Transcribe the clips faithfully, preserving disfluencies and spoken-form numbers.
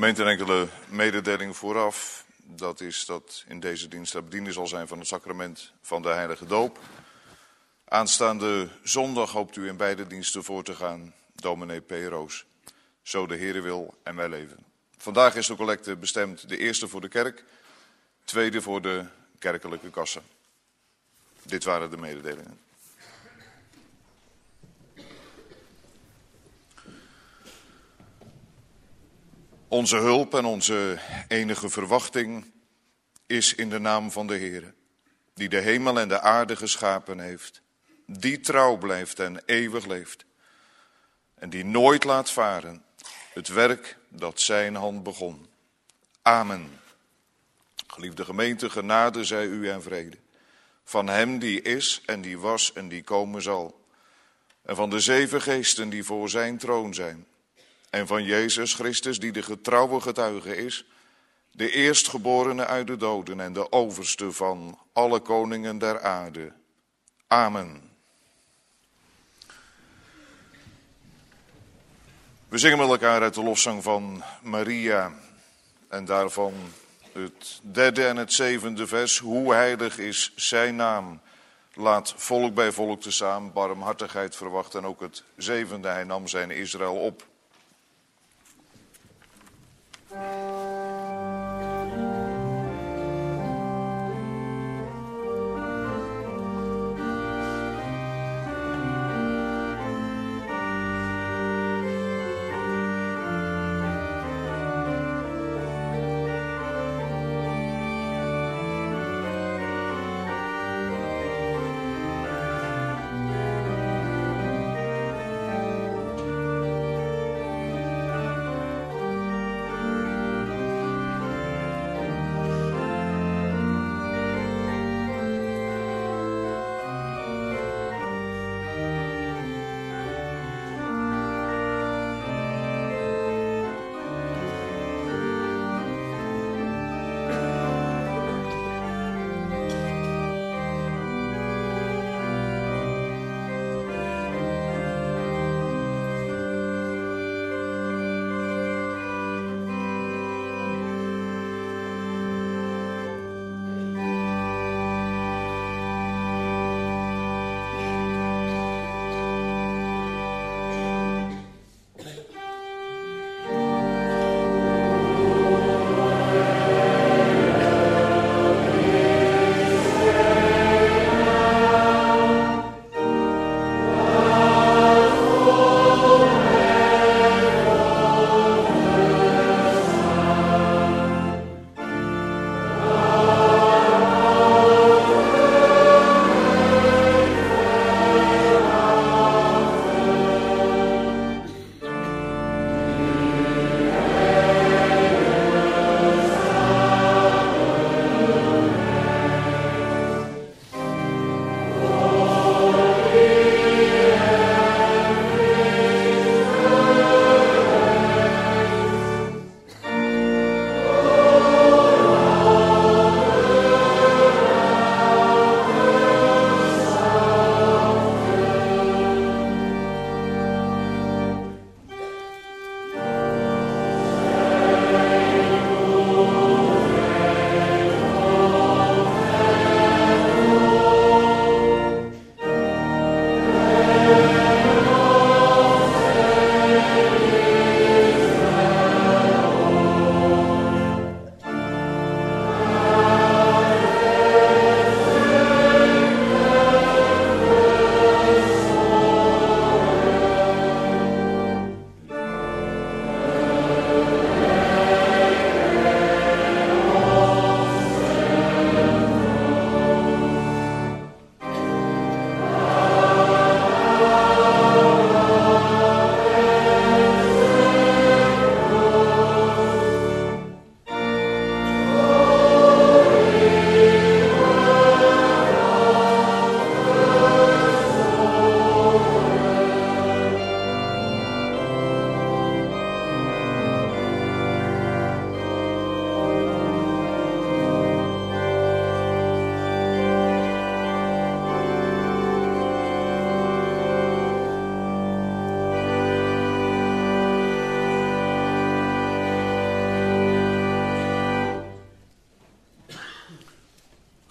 Gemeente, een enkele mededeling vooraf. Dat is dat in deze dienst de bediening zal zijn van het sacrament van de heilige doop. Aanstaande zondag hoopt u in beide diensten voor te gaan, dominee P. Roos. Zo de Heere wil en wij leven. Vandaag is de collecte bestemd de eerste voor de kerk, tweede voor de kerkelijke kassa. Dit waren de mededelingen. Onze hulp en onze enige verwachting is in de naam van de Heere, die de hemel en de aarde geschapen heeft, die trouw blijft en eeuwig leeft en die nooit laat varen het werk dat zijn hand begon. Amen. Geliefde gemeente, genade zij u en vrede van hem die is en die was en die komen zal, en van de zeven geesten die voor zijn troon zijn, en van Jezus Christus die de getrouwe getuige is, de eerstgeborene uit de doden en de overste van alle koningen der aarde. Amen. We zingen met elkaar uit de lofzang van Maria en daarvan het derde en het zevende vers. Hoe heilig is zijn naam. Laat volk bij volk tezamen barmhartigheid verwachten. En ook het zevende, hij nam zijn Israël op.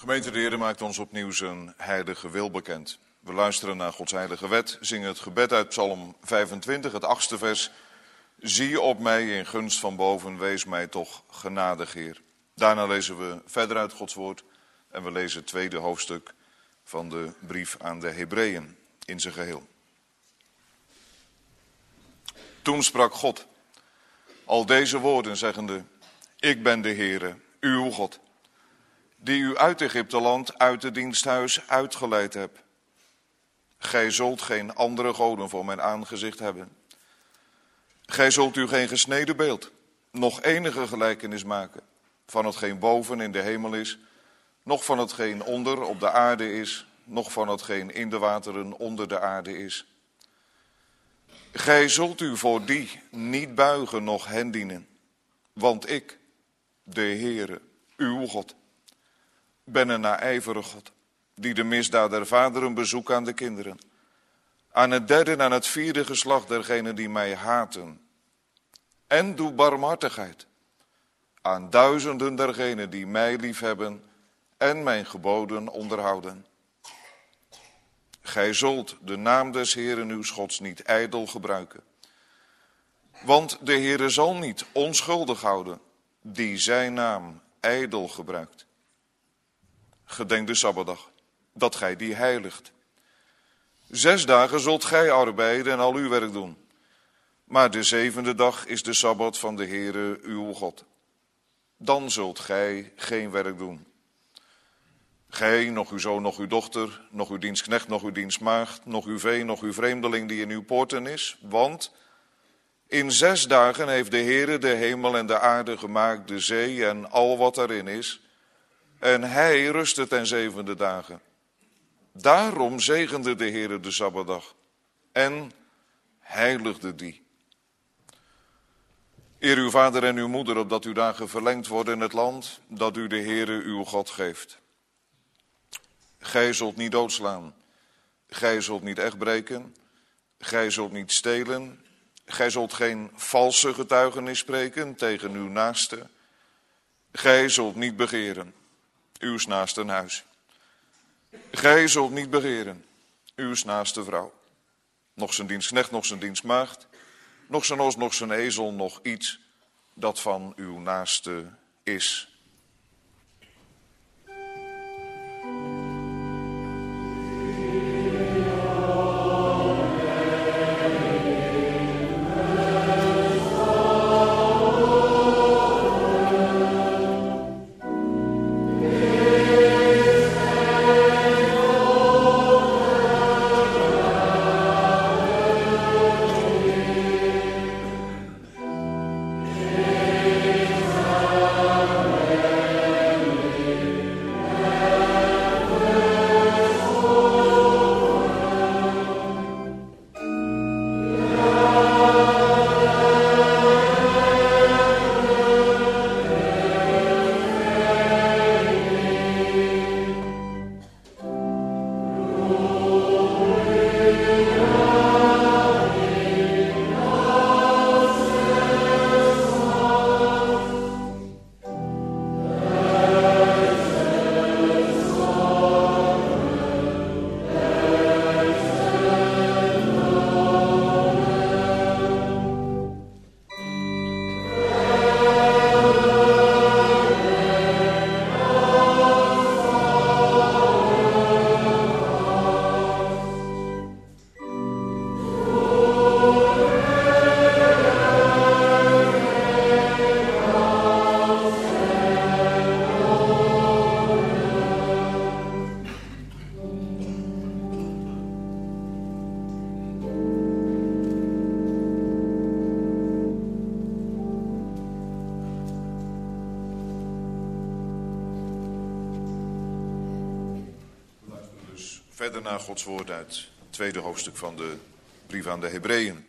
Gemeente de Heer maakt ons opnieuw zijn heilige wil bekend. We luisteren naar Gods heilige wet, zingen het gebed uit Psalm vijfentwintig, het achtste vers. Zie op mij in gunst van boven, wees mij toch genadig, Heer. Daarna lezen we verder uit Gods woord en we lezen het tweede hoofdstuk van de brief aan de Hebreeën in zijn geheel. Toen sprak God al deze woorden, zeggende: Ik ben de Heere, uw God, die u uit Egypteland, uit het diensthuis uitgeleid heb. Gij zult geen andere goden voor mijn aangezicht hebben. Gij zult u geen gesneden beeld, nog enige gelijkenis maken van hetgeen boven in de hemel is, noch van hetgeen onder op de aarde is, noch van hetgeen in de wateren onder de aarde is. Gij zult u voor die niet buigen, noch hen dienen, want ik, de Heere, uw God, ben een naijverig God, die de misdaad der vaderen bezoekt aan de kinderen, aan het derde en aan het vierde geslacht dergenen die mij haten, en doe barmhartigheid aan duizenden dergenen die mij liefhebben en mijn geboden onderhouden. Gij zult de naam des Heeren uws Gods niet ijdel gebruiken, want de Heere zal niet onschuldig houden die zijn naam ijdel gebruikt. Gedenk de Sabbatdag, dat gij die heiligt. Zes dagen zult gij arbeiden en al uw werk doen. Maar de zevende dag is de Sabbat van de Heere uw God. Dan zult gij geen werk doen. Gij, nog uw zoon, nog uw dochter, nog uw dienstknecht, nog uw dienstmaagd, nog uw vee, nog uw vreemdeling die in uw poorten is. Want in zes dagen heeft de Heere de hemel en de aarde gemaakt, de zee en al wat erin is. En hij rustte ten zevende dagen. Daarom zegende de Heere de Sabbatdag en heiligde die. Eer uw vader en uw moeder, opdat uw dagen verlengd worden in het land dat u de Heere uw God geeft. Gij zult niet doodslaan, gij zult niet echtbreken, gij zult niet stelen, gij zult geen valse getuigenis spreken tegen uw naaste, gij zult niet begeren uws naasten huis. Gij zult niet begeren uws naaste vrouw, nog zijn dienstknecht, nog zijn dienstmaagd, nog zijn os, nog zijn ezel, nog iets dat van uw naaste is. Verder naar Gods woord uit het tweede hoofdstuk van de brief aan de Hebreeën.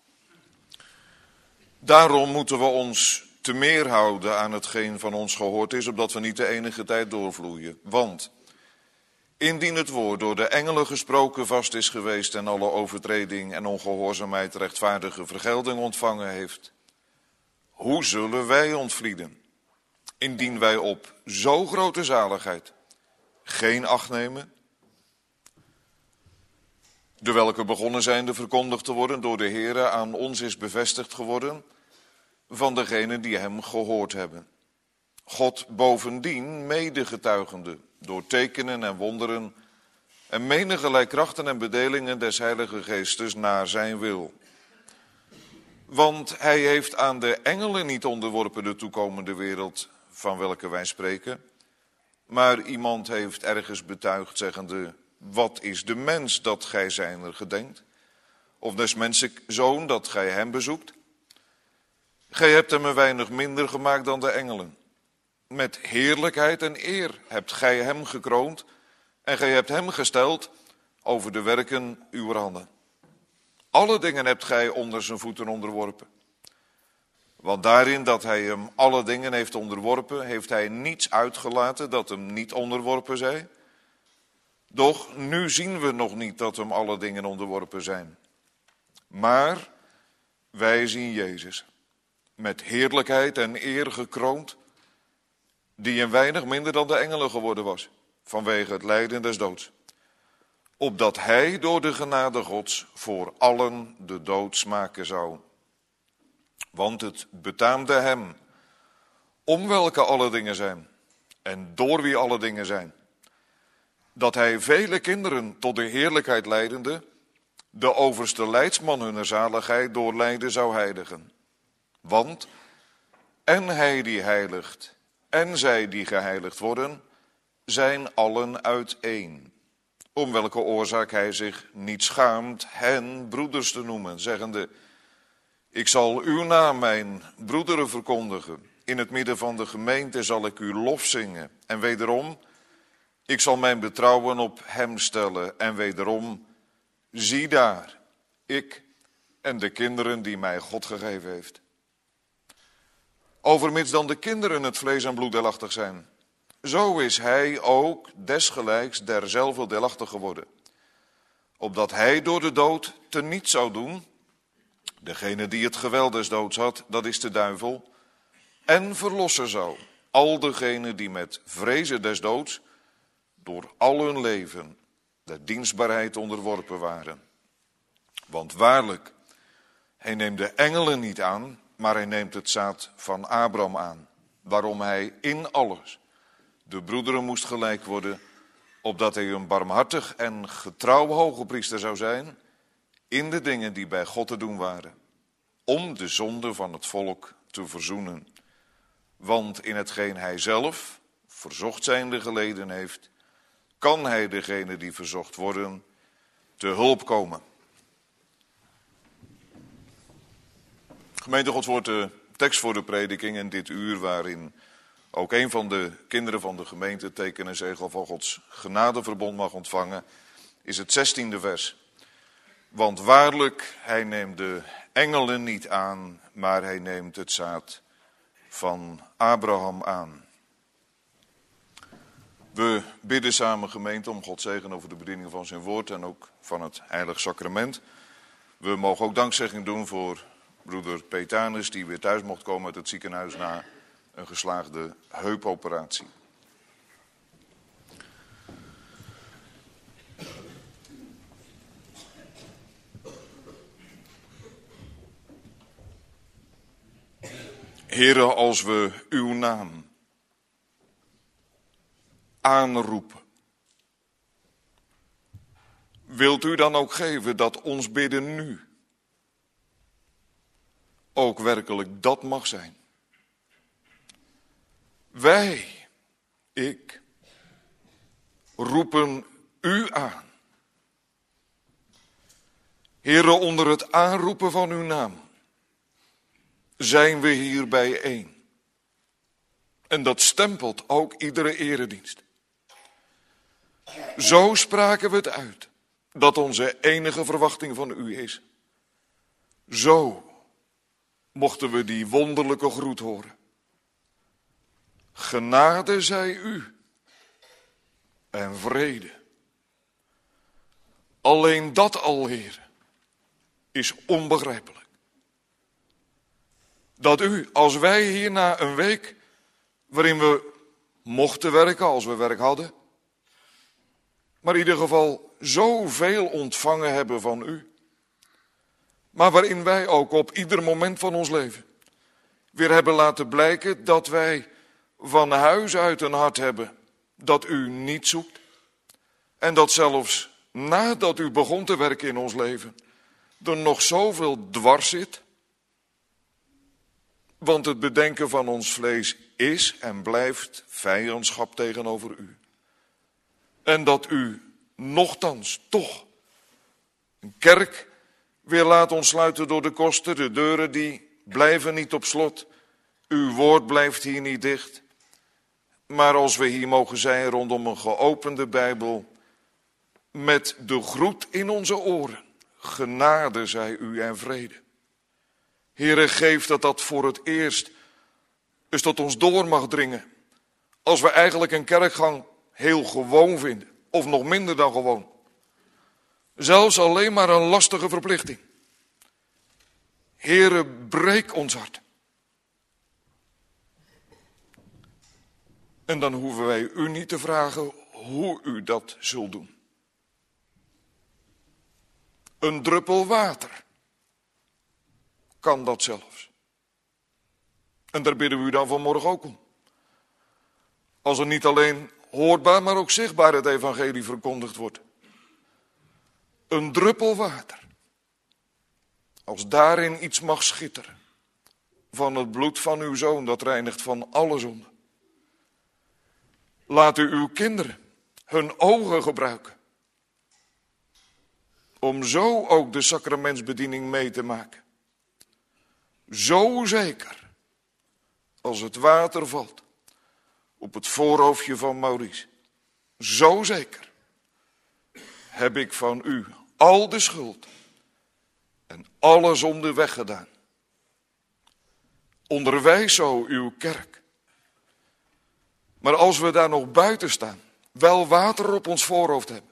Daarom moeten we ons te meer houden aan hetgeen van ons gehoord is, opdat we niet de enige tijd doorvloeien. Want indien het woord door de engelen gesproken vast is geweest en alle overtreding en ongehoorzaamheid rechtvaardige vergelding ontvangen heeft, hoe zullen wij ontvlieden, indien wij op zo grote zaligheid geen acht nemen. De welke begonnen zijnde verkondigd te worden door de Heere aan ons is bevestigd geworden van degenen die hem gehoord hebben. God bovendien medegetuigende door tekenen en wonderen en menige krachten en bedelingen des Heilige Geestes naar zijn wil. Want hij heeft aan de engelen niet onderworpen de toekomende wereld van welke wij spreken. Maar iemand heeft ergens betuigd zeggende, wat is de mens dat gij zijner gedenkt? Of des mensen zoon dat gij hem bezoekt? Gij hebt hem een weinig minder gemaakt dan de engelen. Met heerlijkheid en eer hebt gij hem gekroond en gij hebt hem gesteld over de werken uw handen. Alle dingen hebt gij onder zijn voeten onderworpen. Want daarin dat hij hem alle dingen heeft onderworpen, heeft hij niets uitgelaten dat hem niet onderworpen zij. Doch nu zien we nog niet dat hem alle dingen onderworpen zijn. Maar wij zien Jezus, met heerlijkheid en eer gekroond, die een weinig minder dan de engelen geworden was, vanwege het lijden des doods. Opdat hij door de genade Gods voor allen de dood smaken zou. Want het betaamde hem, om welke alle dingen zijn, en door wie alle dingen zijn, dat hij vele kinderen tot de heerlijkheid leidende, de overste leidsman hunner zaligheid door lijden zou heiligen. Want, en hij die heiligt, en zij die geheiligd worden, zijn allen uiteen. Om welke oorzaak hij zich niet schaamt hen broeders te noemen, zeggende, ik zal uw naam mijn broederen verkondigen. In het midden van de gemeente zal ik uw lof zingen. En wederom, ik zal mijn betrouwen op hem stellen. En wederom, zie daar, ik en de kinderen die mij God gegeven heeft. Overmits dan de kinderen het vlees en bloed deelachtig zijn, zo is hij ook desgelijks derzelfde deelachtig geworden. Opdat hij door de dood teniet zou doen, degene die het geweld des doods had, dat is de duivel, en verlossen zou al degenen die met vrezen des doods door al hun leven de dienstbaarheid onderworpen waren. Want waarlijk, hij neemt de engelen niet aan, maar hij neemt het zaad van Abraham aan, waarom hij in alles de broederen moest gelijk worden, opdat hij een barmhartig en getrouw hoge priester zou zijn in de dingen die bij God te doen waren, om de zonde van het volk te verzoenen. Want in hetgeen hij zelf, verzocht zijnde geleden heeft, kan hij degene die verzocht worden te hulp komen. Gemeente Gods wordt de tekst voor de prediking in dit uur, waarin ook een van de kinderen van de gemeente teken en zegel van Gods genadeverbond mag ontvangen, is het zestiende vers. Want waarlijk, hij neemt de engelen niet aan, maar hij neemt het zaad van Abraham aan. We bidden samen, gemeente, om Gods zegen over de bediening van zijn woord en ook van het heilig sacrament. We mogen ook dankzegging doen voor broeder Petanus, die weer thuis mocht komen uit het ziekenhuis na een geslaagde heupoperatie. Heere, als we uw naam aanroepen, wilt u dan ook geven dat ons bidden nu ook werkelijk dat mag zijn? Wij, ik, roepen u aan. Heere, onder het aanroepen van uw naam zijn we hier bijeen. En dat stempelt ook iedere eredienst. Zo spraken we het uit, dat onze enige verwachting van u is. Zo mochten we die wonderlijke groet horen. Genade zij u en vrede. Alleen dat al, Heer, is onbegrijpelijk. Dat u, als wij hier na een week, waarin we mochten werken, als we werk hadden, maar in ieder geval zoveel ontvangen hebben van u. Maar waarin wij ook op ieder moment van ons leven weer hebben laten blijken dat wij van huis uit een hart hebben dat u niet zoekt. En dat zelfs nadat u begon te werken in ons leven, er nog zoveel dwars zit. Want het bedenken van ons vlees is en blijft vijandschap tegenover u. En dat u nochtans toch een kerk weer laat ontsluiten door de kosten. De deuren die blijven niet op slot. Uw woord blijft hier niet dicht. Maar als we hier mogen zijn rondom een geopende Bijbel, met de groet in onze oren, genade zij u en vrede. Heere, geef dat dat voor het eerst eens tot ons door mag dringen. Als we eigenlijk een kerkgang heel gewoon vinden, of nog minder dan gewoon. Zelfs alleen maar een lastige verplichting. Heere, breek ons hart. En dan hoeven wij u niet te vragen hoe u dat zult doen. Een druppel water kan dat zelfs. En daar bidden we u dan vanmorgen ook om. Als er niet alleen hoorbaar, maar ook zichtbaar het evangelie verkondigd wordt. Een druppel water. Als daarin iets mag schitteren. Van het bloed van uw zoon, dat reinigt van alle zonde. Laat u uw kinderen hun ogen gebruiken. Om zo ook de sacramentsbediening mee te maken. Zo zeker als het water valt op het voorhoofdje van Maurice. Zo zeker heb ik van u al de schuld en alle zonde weggedaan. Onderwijs zo uw kerk. Maar als we daar nog buiten staan, wel water op ons voorhoofd hebben,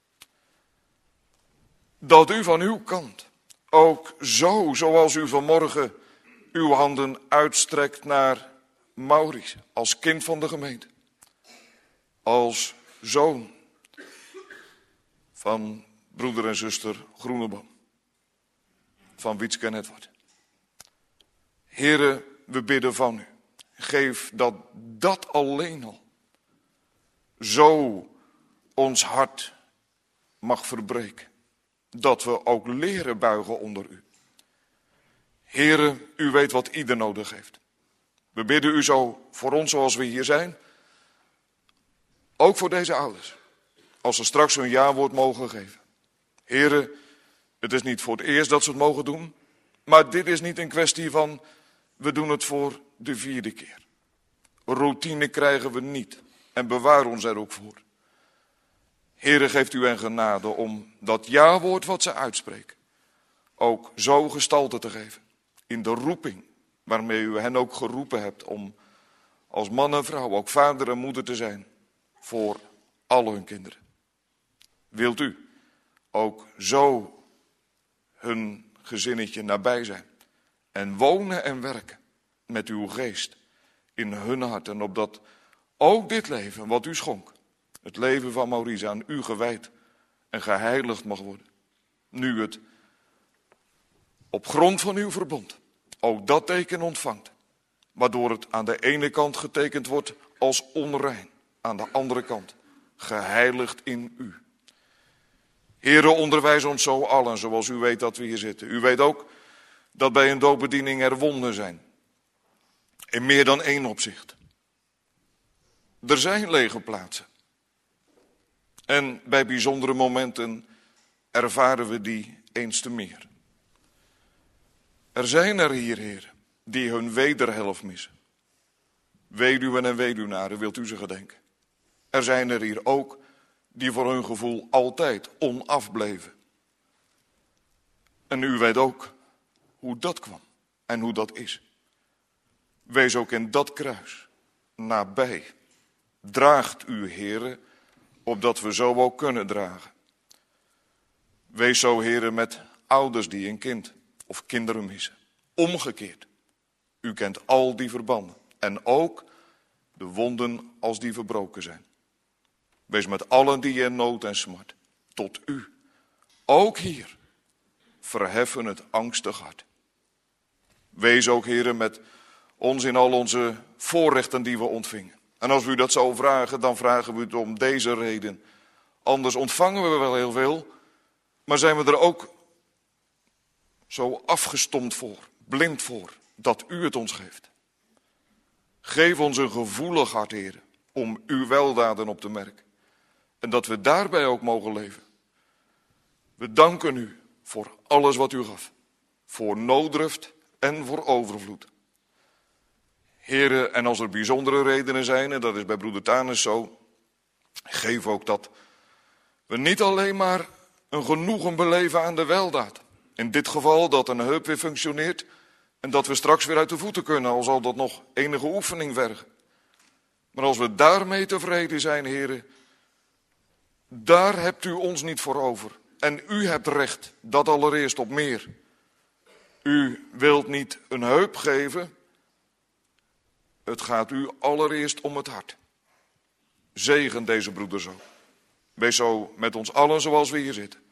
dat u van uw kant ook zo, zoals u vanmorgen uw handen uitstrekt naar Maurice, als kind van de gemeente, als zoon van broeder en zuster Groeneboom, van Wietske en Edward. Heere, we bidden van u, geef dat dat alleen al zo ons hart mag verbreken, dat we ook leren buigen onder u. Heere, u weet wat ieder nodig heeft. We bidden u zo voor ons zoals we hier zijn. Ook voor deze ouders. Als ze straks hun jawoord mogen geven. Heere, het is niet voor het eerst dat ze het mogen doen. Maar dit is niet een kwestie van, we doen het voor de vierde keer. Routine krijgen we niet. En bewaar ons er ook voor. Heere, geeft u hen genade om dat jawoord wat ze uitspreken ook zo gestalte te geven. In de roeping waarmee u hen ook geroepen hebt om als man en vrouw ook vader en moeder te zijn voor al hun kinderen. Wilt u ook zo hun gezinnetje nabij zijn en wonen en werken met uw geest in hun hart en opdat ook dit leven wat u schonk, het leven van Maurice, aan u gewijd en geheiligd mag worden. Nu het op grond van uw verbond ook dat teken ontvangt, waardoor het aan de ene kant getekend wordt als onrein, aan de andere kant geheiligd in u. Heere, onderwijs ons zo allen, zoals u weet dat we hier zitten. U weet ook dat bij een doopbediening er wonden zijn. In meer dan één opzicht. Er zijn lege plaatsen. En bij bijzondere momenten ervaren we die eens te meer. Er zijn er hier, Heer, die hun wederhelft missen. Weduwen en weduwnaren, wilt u ze gedenken. Er zijn er hier ook die voor hun gevoel altijd onaf bleven. En u weet ook hoe dat kwam en hoe dat is. Wees ook in dat kruis nabij. Draagt u, Heere, opdat we zo ook kunnen dragen. Wees zo, Heere, met ouders die een kind of kinderen missen. Omgekeerd. U kent al die verbanden. En ook de wonden als die verbroken zijn. Wees met allen die in nood en smart. Tot u, ook hier, verheffen het angstig hart. Wees ook, Heere, met ons in al onze voorrechten die we ontvingen. En als we u dat zo vragen, dan vragen we het om deze reden. Anders ontvangen we wel heel veel, maar zijn we er ook zo afgestomd voor, blind voor, dat u het ons geeft. Geef ons een gevoelig hart, Heere, om uw weldaden op te merken. En dat we daarbij ook mogen leven. We danken u voor alles wat u gaf. Voor nooddruft en voor overvloed. Heere, en als er bijzondere redenen zijn, en dat is bij broeder Tanus zo, geef ook dat we niet alleen maar een genoegen beleven aan de weldaad. In dit geval dat een heup weer functioneert en dat we straks weer uit de voeten kunnen, al zal dat nog enige oefening vergen. Maar als we daarmee tevreden zijn, Heere, daar hebt u ons niet voor over. En u hebt recht, dat allereerst op meer. U wilt niet een heup geven, het gaat u allereerst om het hart. Zegen deze broeder zo. Wees zo met ons allen zoals we hier zitten.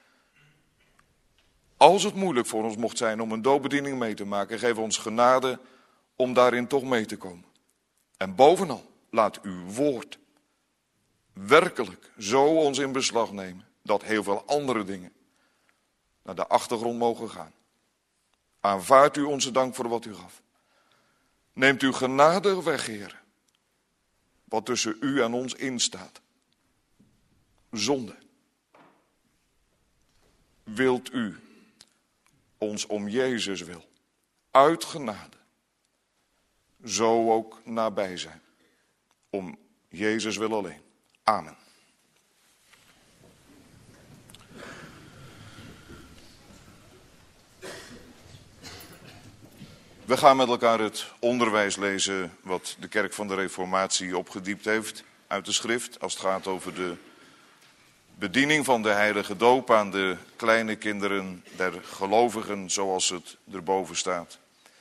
Als het moeilijk voor ons mocht zijn om een doopbediening mee te maken, geef ons genade om daarin toch mee te komen. En bovenal, laat uw woord werkelijk zo ons in beslag nemen, dat heel veel andere dingen naar de achtergrond mogen gaan. Aanvaardt u onze dank voor wat u gaf. Neemt u genade weg, Heer, wat tussen u en ons instaat. Zonde. Wilt u ons om Jezus wil, uit genade, zo ook nabij zijn. Om Jezus wil alleen. Amen. We gaan met elkaar het onderwijs lezen wat de Kerk van de Reformatie opgediept heeft uit de schrift. Als het gaat over de bediening van de heilige doop aan de kleine kinderen der gelovigen, zoals het erboven staat.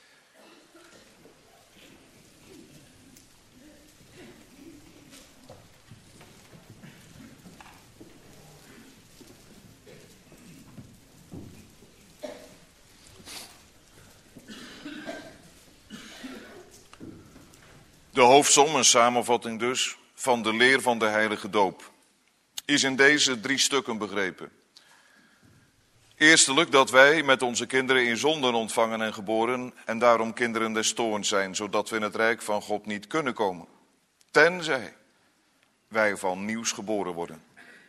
De hoofdsom, een samenvatting dus, van de leer van de heilige doop, is in deze drie stukken begrepen. Eerstelijk dat wij met onze kinderen in zonden ontvangen en geboren en daarom kinderen des toorns zijn, zodat we in het rijk van God niet kunnen komen, tenzij wij van nieuws geboren worden.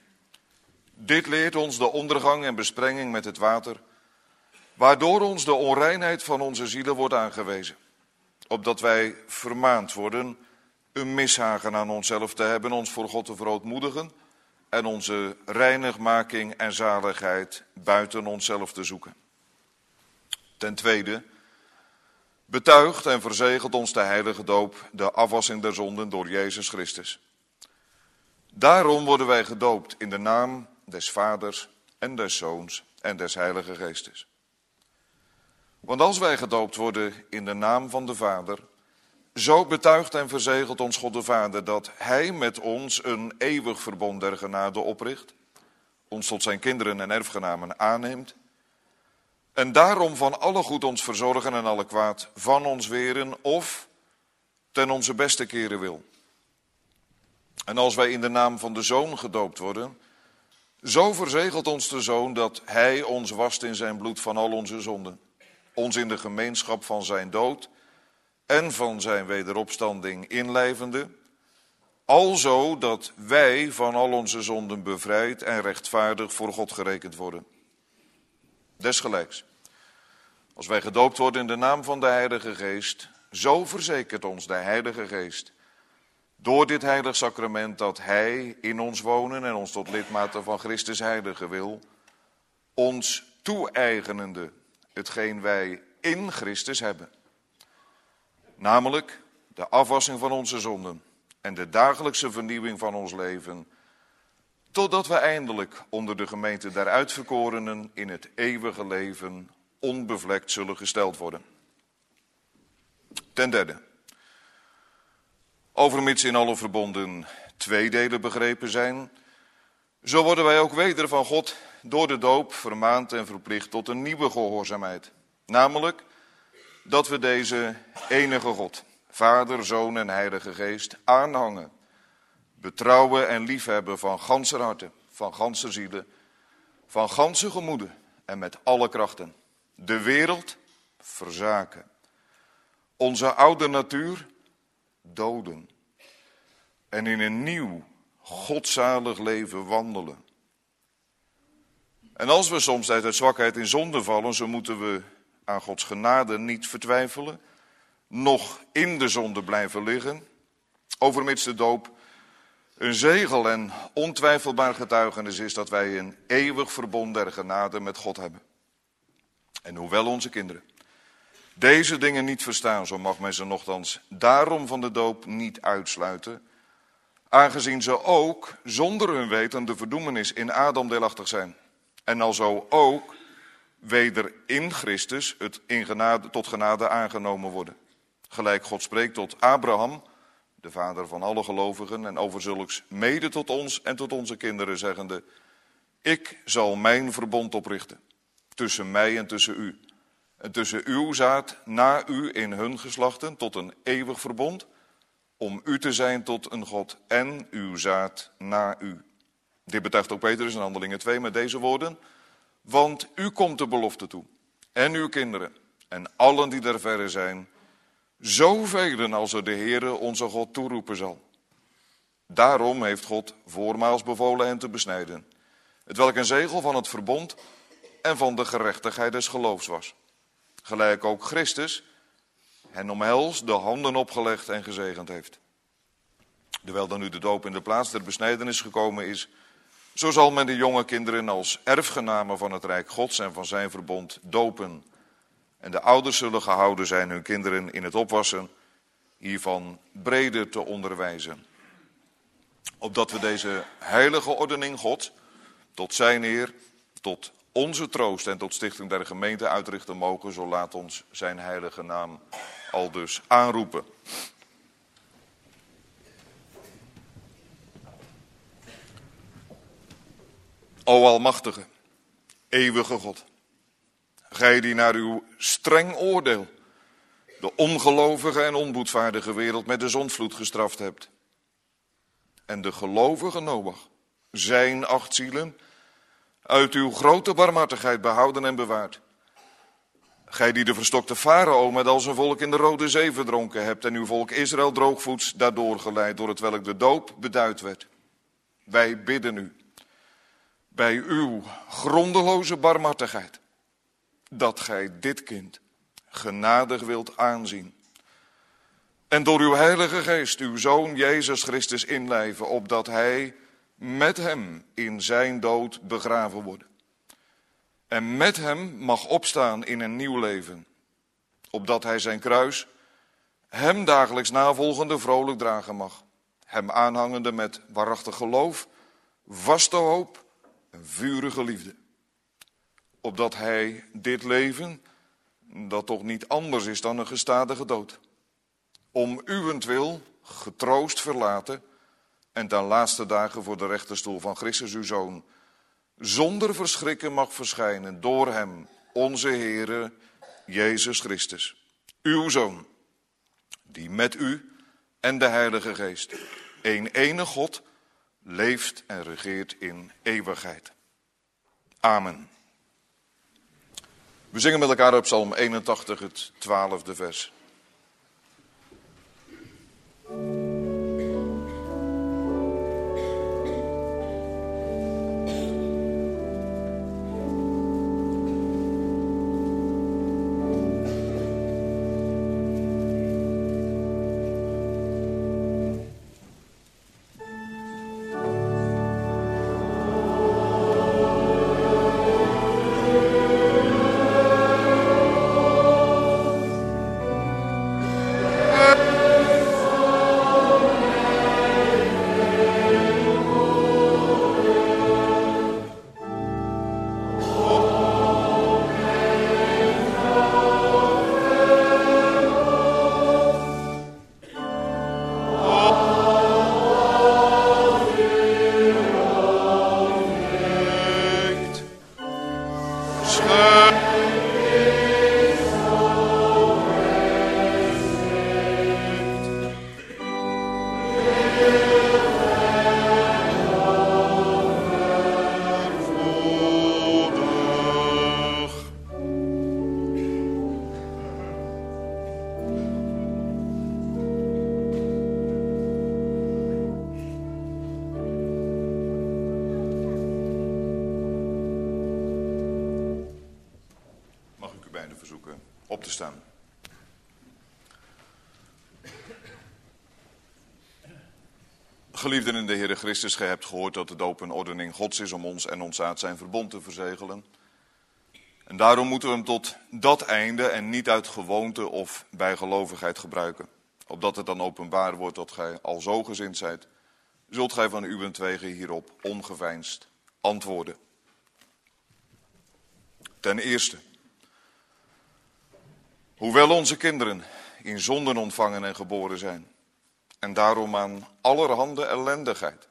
Dit leert ons de ondergang en besprenging met het water, waardoor ons de onreinheid van onze zielen wordt aangewezen, opdat wij vermaand worden een mishagen aan onszelf te hebben, ons voor God te verootmoedigen en onze reinigmaking en zaligheid buiten onszelf te zoeken. Ten tweede, betuigt en verzegelt ons de heilige doop de afwassing der zonden door Jezus Christus. Daarom worden wij gedoopt in de naam des Vaders en des Zoons en des Heilige Geestes. Want als wij gedoopt worden in de naam van de Vader, zo betuigt en verzegelt ons God de Vader dat Hij met ons een eeuwig verbond der genade opricht, ons tot zijn kinderen en erfgenamen aanneemt, en daarom van alle goed ons verzorgen en alle kwaad van ons weren of ten onze beste keren wil. En als wij in de naam van de Zoon gedoopt worden, zo verzegelt ons de Zoon dat Hij ons wast in zijn bloed van al onze zonden, ons in de gemeenschap van zijn dood en van zijn wederopstanding inlijvende, alzo dat wij van al onze zonden bevrijd en rechtvaardig voor God gerekend worden. Desgelijks, als wij gedoopt worden in de naam van de Heilige Geest, zo verzekert ons de Heilige Geest door dit heilig sacrament dat Hij in ons wonen en ons tot lidmaten van Christus heilige wil, ons toe-eigenende hetgeen wij in Christus hebben. Namelijk de afwassing van onze zonden en de dagelijkse vernieuwing van ons leven, totdat we eindelijk onder de gemeente der uitverkorenen in het eeuwige leven onbevlekt zullen gesteld worden. Ten derde, overmits in alle verbonden twee delen begrepen zijn, zo worden wij ook weder van God door de doop vermaand en verplicht tot een nieuwe gehoorzaamheid. Namelijk dat we deze enige God, Vader, Zoon en Heilige Geest, aanhangen, betrouwen en liefhebben van ganser harte, van ganser zielen, van ganse gemoeden en met alle krachten. De wereld verzaken. Onze oude natuur doden. En in een nieuw, godzalig leven wandelen. En als we soms uit de zwakheid in zonde vallen, zo moeten we aan Gods genade niet vertwijfelen, nog in de zonde blijven liggen, overmits de doop een zegel en ontwijfelbaar getuigenis is dat wij een eeuwig verbond der genade met God hebben. En hoewel onze kinderen deze dingen niet verstaan, zo mag men ze nochtans daarom van de doop niet uitsluiten, aangezien ze ook zonder hun weten de verdoemenis in Adam deelachtig zijn. En alzo ook weder in Christus het in genade, tot genade aangenomen worden. Gelijk God spreekt tot Abraham, de vader van alle gelovigen, en over zulks mede tot ons en tot onze kinderen, zeggende: ik zal mijn verbond oprichten tussen mij en tussen u, en tussen uw zaad na u in hun geslachten, tot een eeuwig verbond, om u te zijn tot een God en uw zaad na u. Dit betuigt ook Petrus in Handelingen twee met deze woorden: want u komt de belofte toe, en uw kinderen, en allen die der verre zijn, zoveel als er de Heere onze God toeroepen zal. Daarom heeft God voormaals bevolen hen te besnijden, hetwelk een zegel van het verbond en van de gerechtigheid des geloofs was. Gelijk ook Christus hen omhels de handen opgelegd en gezegend heeft. Terwijl dan nu de doop in de plaats der besnijdenis gekomen is, zo zal men de jonge kinderen als erfgenamen van het Rijk Gods en van zijn verbond dopen. En de ouders zullen gehouden zijn hun kinderen in het opwassen hiervan breder te onderwijzen. Opdat we deze heilige ordening Gods tot zijn eer, tot onze troost en tot stichting der gemeente uitrichten mogen, zo laat ons zijn heilige naam aldus aanroepen. O almachtige, eeuwige God, gij die naar uw streng oordeel de ongelovige en onboedvaardige wereld met de zondvloed gestraft hebt, en de gelovige Noach, zijn acht zielen, uit uw grote barmhartigheid behouden en bewaard. Gij die de verstokte farao met al zijn volk in de Rode Zee verdronken hebt en uw volk Israël droogvoets daardoor geleid, door het welk de doop beduid werd. Wij bidden u, bij uw grondeloze barmhartigheid, dat gij dit kind genadig wilt aanzien. En door uw heilige geest uw Zoon Jezus Christus inlijven, opdat hij met hem in zijn dood begraven wordt. En met hem mag opstaan in een nieuw leven, opdat hij zijn kruis, hem dagelijks navolgende, vrolijk dragen mag. Hem aanhangende met waarachtig geloof, vaste hoop en vurige liefde. Opdat hij dit leven, dat toch niet anders is dan een gestadige dood, om uwentwil getroost verlaten en ten laatste dagen voor de rechterstoel van Christus uw Zoon zonder verschrikken mag verschijnen door hem, onze Heere Jezus Christus, uw Zoon, die met u en de Heilige Geest, één enig God, leeft en regeert in eeuwigheid. Amen. We zingen met elkaar op Psalm eenentachtig, het twaalfde vers. staan. Geliefden in de Heere Christus, gij hebt gehoord dat de doop een ordening Gods is om ons en ons zaad zijn verbond te verzegelen. En daarom moeten we hem tot dat einde en niet uit gewoonte of bijgelovigheid gebruiken. Opdat het dan openbaar wordt dat gij al zo gezind zijt, zult gij van uwentwege hierop ongeveinsd antwoorden. Ten eerste, hoewel onze kinderen in zonden ontvangen en geboren zijn, en daarom aan allerhande ellendigheid,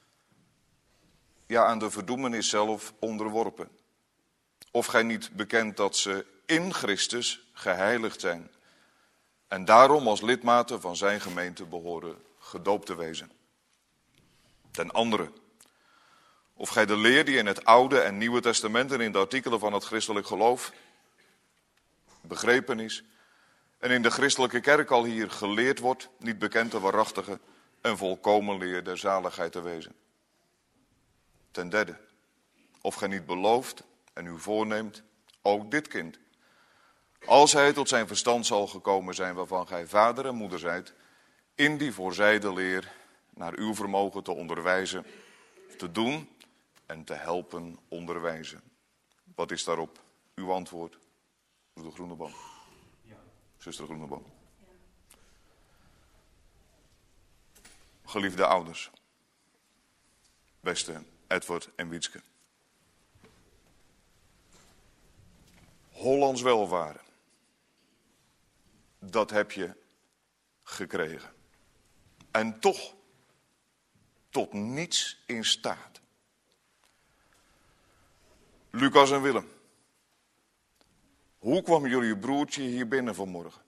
ja aan de verdoemenis zelf onderworpen, of gij niet bekent dat ze in Christus geheiligd zijn, en daarom als lidmaten van zijn gemeente behoren gedoopt te wezen. Ten andere, of gij de leer die in het Oude en Nieuwe Testament en in de artikelen van het christelijk geloof begrepen is, en in de christelijke kerk al hier geleerd wordt, niet bekend de waarachtige en volkomen leer der zaligheid te wezen. Ten derde, of gij niet belooft en u voorneemt, ook dit kind, als hij tot zijn verstand zal gekomen zijn, waarvan gij vader en moeder zijt, in die voorzijde leer naar uw vermogen te onderwijzen, te doen en te helpen onderwijzen. Wat is daarop uw antwoord, broeder Groeneboom? Ja. Zuster Groeneboom. Ja. Geliefde ouders, beste Edward en Wietske. Hollands welvaren, dat heb je gekregen. En toch tot niets in staat. Lucas en Willem, hoe kwam jullie broertje hier binnen vanmorgen?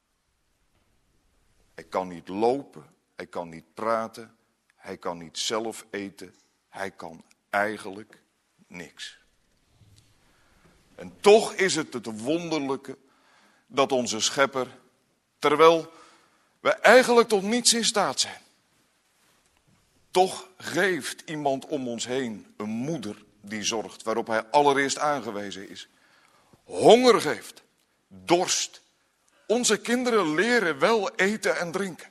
Hij kan niet lopen, hij kan niet praten, hij kan niet zelf eten, hij kan eigenlijk niks. En toch is het het wonderlijke dat onze schepper, terwijl we eigenlijk tot niets in staat zijn, toch geeft iemand om ons heen een moeder die zorgt, waarop hij allereerst aangewezen is. Honger geeft, dorst. Onze kinderen leren wel eten en drinken.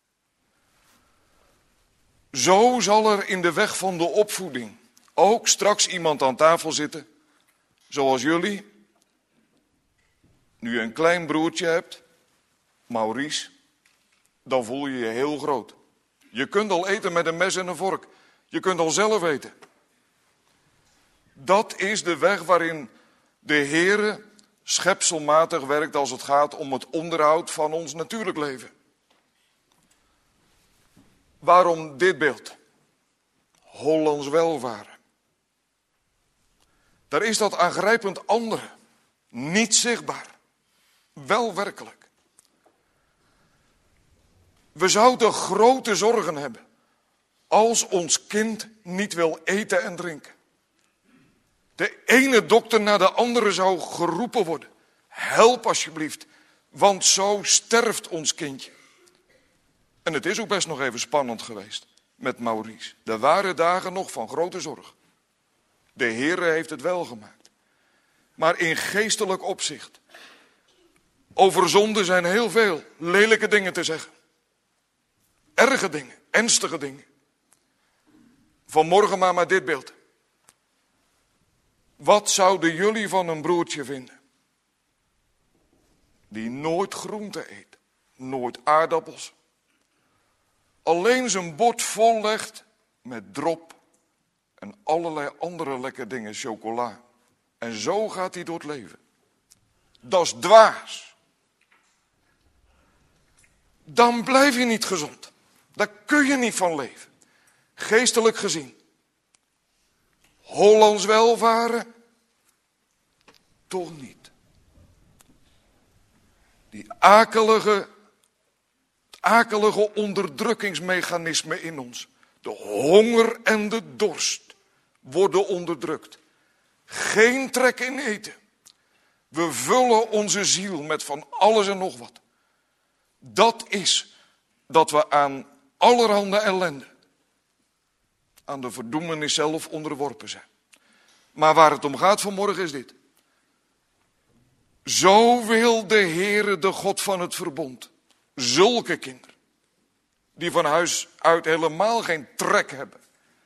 Zo zal er in de weg van de opvoeding ook straks iemand aan tafel zitten, zoals jullie, nu je een klein broertje hebt, Maurice, dan voel je je heel groot. Je kunt al eten met een mes en een vork. Je kunt al zelf eten. Dat is de weg waarin de Heere schepselmatig werkt als het gaat om het onderhoud van ons natuurlijk leven. Waarom dit beeld? Hollands welvaren. Daar is dat aangrijpend andere, niet zichtbaar, wel werkelijk. We zouden grote zorgen hebben als ons kind niet wil eten en drinken. De ene dokter na de andere zou geroepen worden. Help alsjeblieft, want zo sterft ons kindje. En het is ook best nog even spannend geweest met Maurice. Er waren dagen nog van grote zorg. De Heere heeft het wel gemaakt. Maar in geestelijk opzicht. Over zonde zijn heel veel lelijke dingen te zeggen. Erge dingen, ernstige dingen. Vanmorgen maar maar dit beeld. Wat zouden jullie van een broertje vinden? Die nooit groente eet, nooit aardappels. Alleen zijn bord vol legt met drop en allerlei andere lekkere dingen, chocola. En zo gaat hij door het leven. Dat is dwaas. Dan blijf je niet gezond. Daar kun je niet van leven. Geestelijk gezien. Hollands welvaren? Toch niet. Die akelige, akelige onderdrukkingsmechanismen in ons. De honger en de dorst worden onderdrukt. Geen trek in eten. We vullen onze ziel met van alles en nog wat. Dat is dat we aan allerhande ellende, aan de verdoemenis zelf onderworpen zijn. Maar waar het om gaat vanmorgen is dit. Zo wil de Heere, de God van het verbond, zulke kinderen, die van huis uit helemaal geen trek hebben,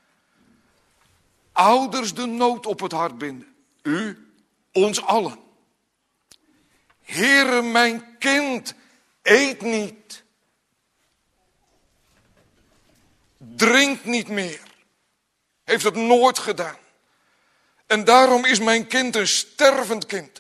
ouders de nood op het hart binden. U, ons allen. Heere, mijn kind, eet niet. Drink niet meer. Heeft het nooit gedaan. En daarom is mijn kind een stervend kind.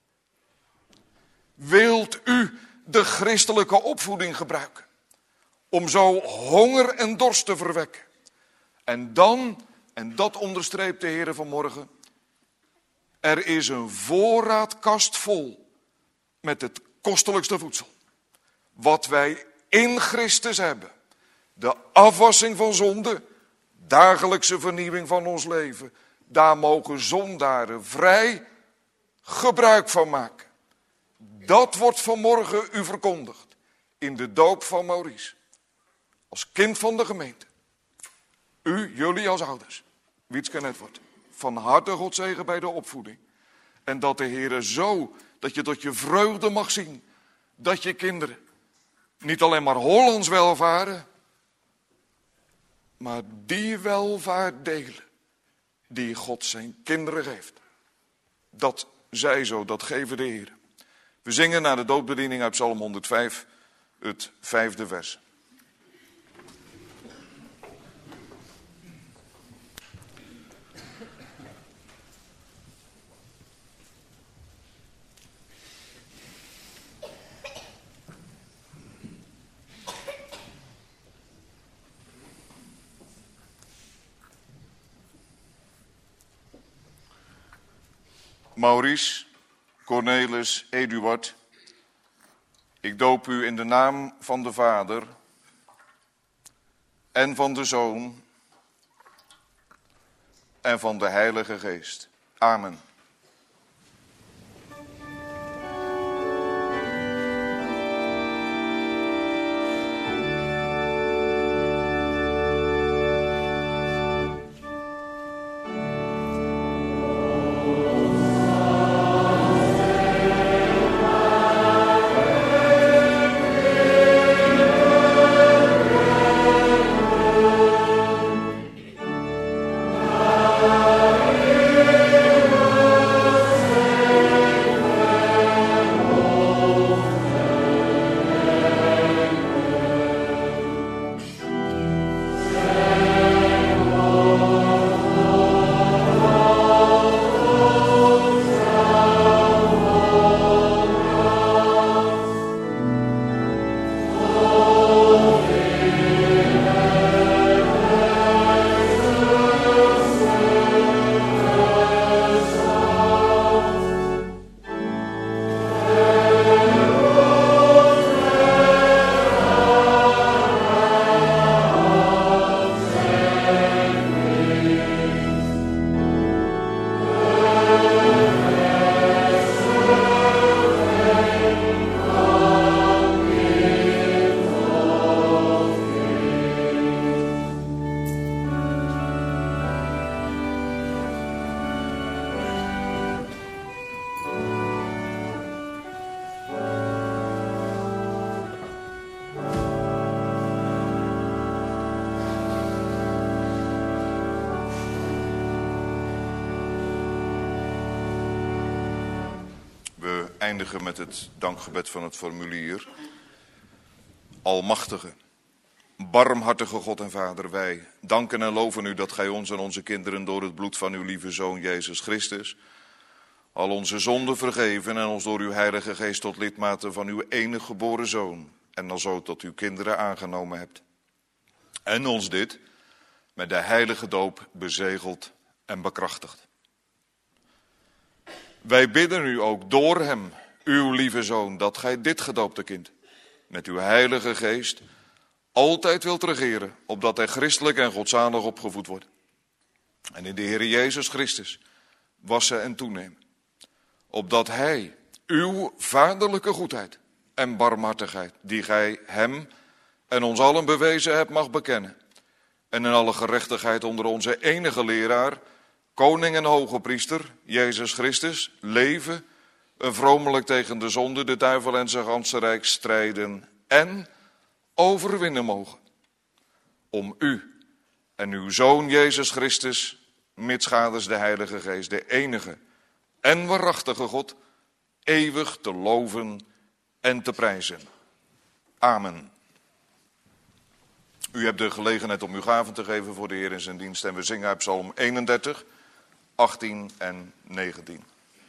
Wilt u de christelijke opvoeding gebruiken om zo honger en dorst te verwekken? En dan, en dat onderstreept de Heer vanmorgen, er is een voorraadkast vol met het kostelijkste voedsel. Wat wij in Christus hebben. De afwassing van zonde, dagelijkse vernieuwing van ons leven. Daar mogen zondaren vrij gebruik van maken. Dat wordt vanmorgen u verkondigd in de doop van Maurice. Als kind van de gemeente. U, jullie als ouders, Wietske en Edward, van harte God zegen bij de opvoeding. En dat de Heer zo, dat je tot je vreugde mag zien, dat je kinderen niet alleen maar Hollands welvaren, maar die welvaart delen die God zijn kinderen geeft. Dat zij zo, dat geven de Heer. We zingen naar de doopbediening uit Psalm honderdvijf, het vijfde vers. Maurice, Cornelis, Eduard, ik doop u in de naam van de Vader en van de Zoon en van de Heilige Geest. Amen. Eindigen met het dankgebed van het formulier. Almachtige, barmhartige God en Vader, wij danken en loven u dat gij ons en onze kinderen door het bloed van uw lieve Zoon Jezus Christus al onze zonden vergeven en ons door uw Heilige Geest tot lidmaten van uw enige geboren Zoon en alzo tot uw kinderen aangenomen hebt. En ons dit met de heilige doop bezegeld en bekrachtigd. Wij bidden u ook door hem, uw lieve Zoon, dat gij dit gedoopte kind met uw Heilige Geest altijd wilt regeren, opdat hij christelijk en godzalig opgevoed wordt. En in de Heer Jezus Christus wassen en toenemen, opdat hij uw vaderlijke goedheid en barmhartigheid, die gij hem en ons allen bewezen hebt, mag bekennen. En in alle gerechtigheid onder onze enige leraar, koning en hoge priester, Jezus Christus, leven, vromelijk tegen de zonde, de duivel en zijn ganse rijk strijden en overwinnen mogen. Om u en uw Zoon Jezus Christus, mitsgaders de Heilige Geest, de enige en waarachtige God, eeuwig te loven en te prijzen. Amen. U hebt de gelegenheid om uw gaven te geven voor de Heer in zijn dienst en we zingen uit Psalm eenendertig, achttien en negentien.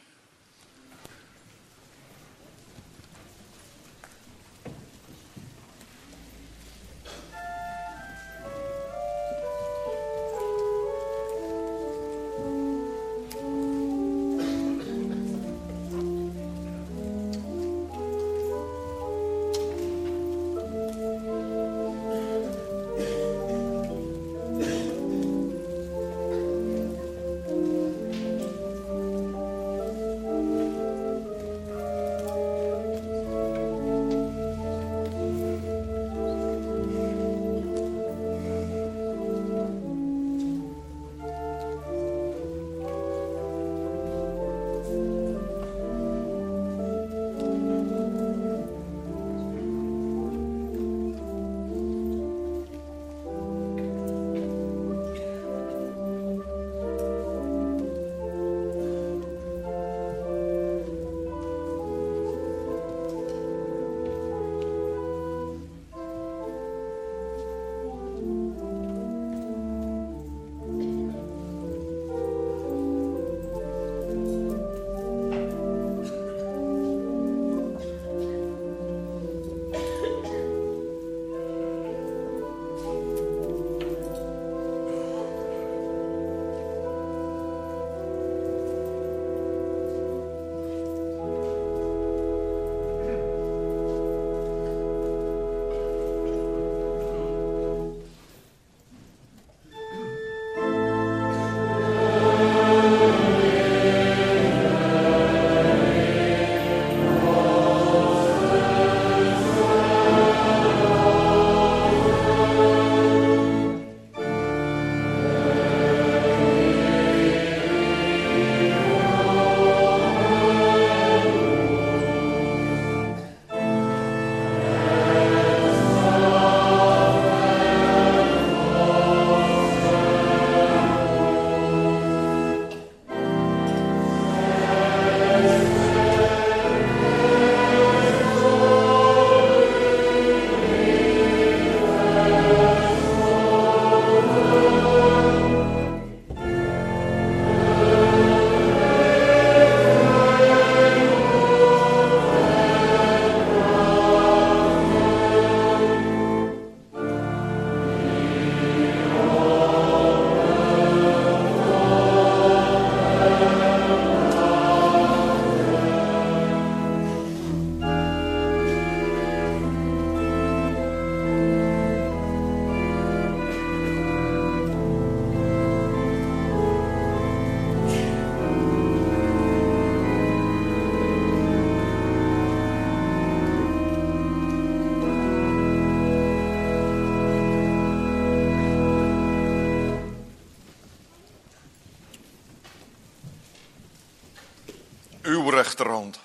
Uw rechterhand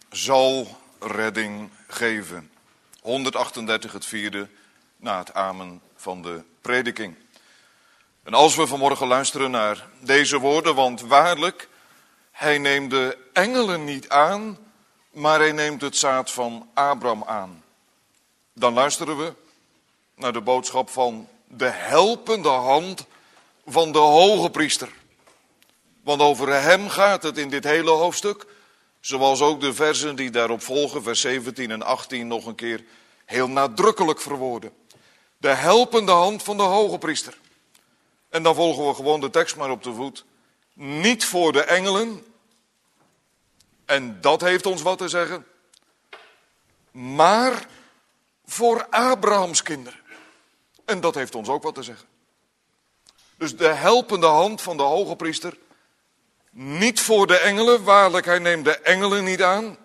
zal redding geven. honderdachtendertig, het vierde, na het amen van de prediking. En als we vanmorgen luisteren naar deze woorden, want waarlijk, hij neemt de engelen niet aan, maar hij neemt het zaad van Abraham aan. Dan luisteren we naar de boodschap van de helpende hand van de hoge priester. Want over hem gaat het in dit hele hoofdstuk, zoals ook de versen die daarop volgen, vers zeventien en achttien, nog een keer heel nadrukkelijk verwoorden. De helpende hand van de hoge priester. En dan volgen we gewoon de tekst maar op de voet. Niet voor de engelen, en dat heeft ons wat te zeggen, maar voor Abrahams kinderen. En dat heeft ons ook wat te zeggen. Dus de helpende hand van de hoge priester, niet voor de engelen, waarlijk hij neemt de engelen niet aan,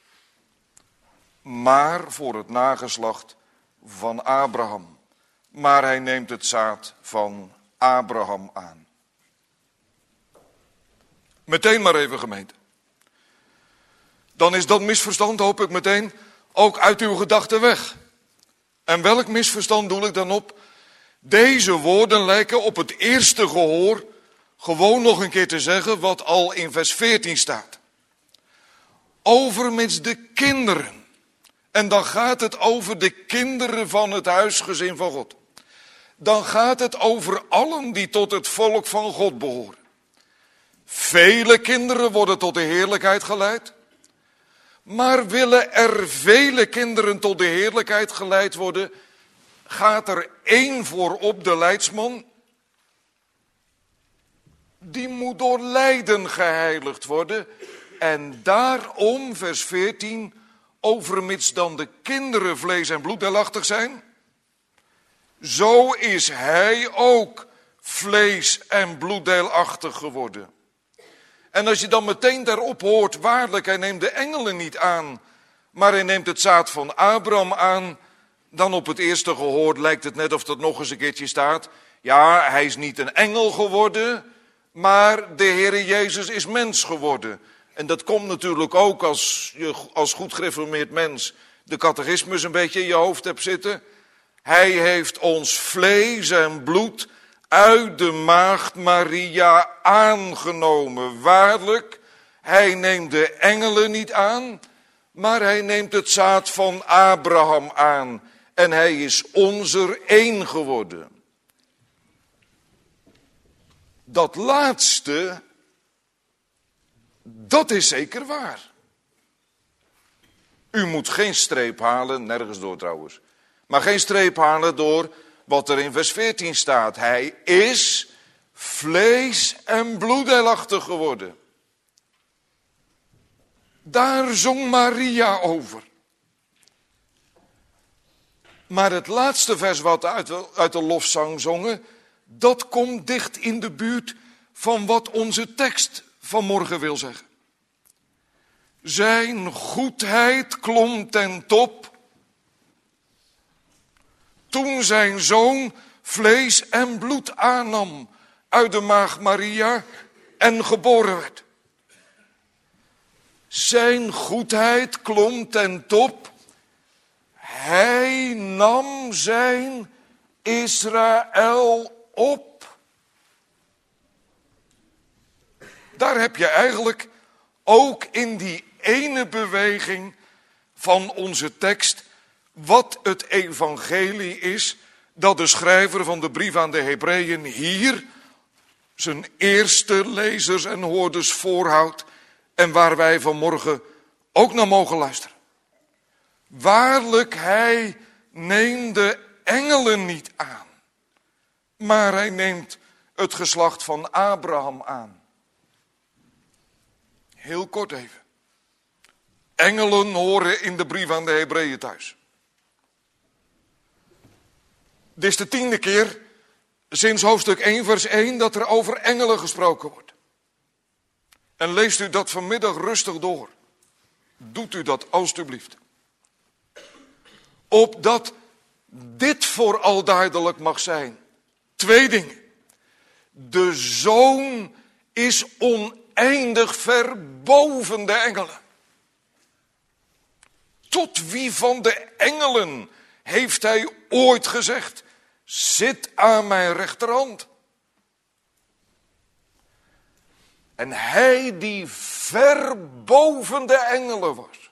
maar voor het nageslacht van Abraham. Maar hij neemt het zaad van Abraham aan. Meteen maar even, gemeente. dan is dat misverstand, hoop ik meteen, ook uit uw gedachten weg. En welk misverstand doe ik dan op? Deze woorden lijken op het eerste gehoor gewoon nog een keer te zeggen wat al in vers veertien staat. Overmits de kinderen. En dan gaat het over de kinderen van het huisgezin van God. Dan gaat het over allen die tot het volk van God behoren. Vele kinderen worden tot de heerlijkheid geleid. Maar willen er vele kinderen tot de heerlijkheid geleid worden, gaat er één voorop, de leidsman. Die moet door lijden geheiligd worden. En daarom, vers veertien, overmits dan de kinderen vlees en bloeddeelachtig zijn, zo is hij ook vlees en bloeddeelachtig geworden. En als je dan meteen daarop hoort, waarlijk, hij neemt de engelen niet aan, maar hij neemt het zaad van Abraham aan, dan op het eerste gehoor lijkt het net of dat nog eens een keertje staat. Ja, hij is niet een engel geworden, maar de Heere Jezus is mens geworden. En dat komt natuurlijk ook als je als goed gereformeerd mens de catechismus een beetje in je hoofd hebt zitten. Hij heeft ons vlees en bloed uit de maagd Maria aangenomen. Waarlijk, hij neemt de engelen niet aan, maar hij neemt het zaad van Abraham aan. En hij is onzer één geworden. Dat laatste, dat is zeker waar. U moet geen streep halen, nergens door trouwens. Maar geen streep halen door wat er in vers veertien staat. Hij is vlees en bloeddeelachtig geworden. Daar zong Maria over. Maar het laatste vers wat uit, uit de lofzang zongen, dat komt dicht in de buurt van wat onze tekst vanmorgen wil zeggen. Zijn goedheid klom ten top toen zijn zoon vlees en bloed aannam uit de maagd Maria en geboren werd. Zijn goedheid klom ten top. Hij nam zijn Israël op. Daar heb je eigenlijk ook in die ene beweging van onze tekst wat het evangelie is dat de schrijver van de brief aan de Hebreeën hier zijn eerste lezers en hoorders voorhoudt en waar wij vanmorgen ook naar mogen luisteren. Waarlijk, hij neemt de engelen niet aan, maar hij neemt het geslacht van Abraham aan. Heel kort even. Engelen horen in de brief aan de Hebreeën thuis. Dit is de tiende keer sinds hoofdstuk één vers één dat er over engelen gesproken wordt. En leest u dat vanmiddag rustig door. Doet u dat alstublieft. Opdat dit vooral duidelijk mag zijn. Twee dingen. De Zoon is oneindig ver boven de engelen. Tot wie van de engelen heeft hij ooit gezegd: zit aan mijn rechterhand? En hij die ver boven de engelen was.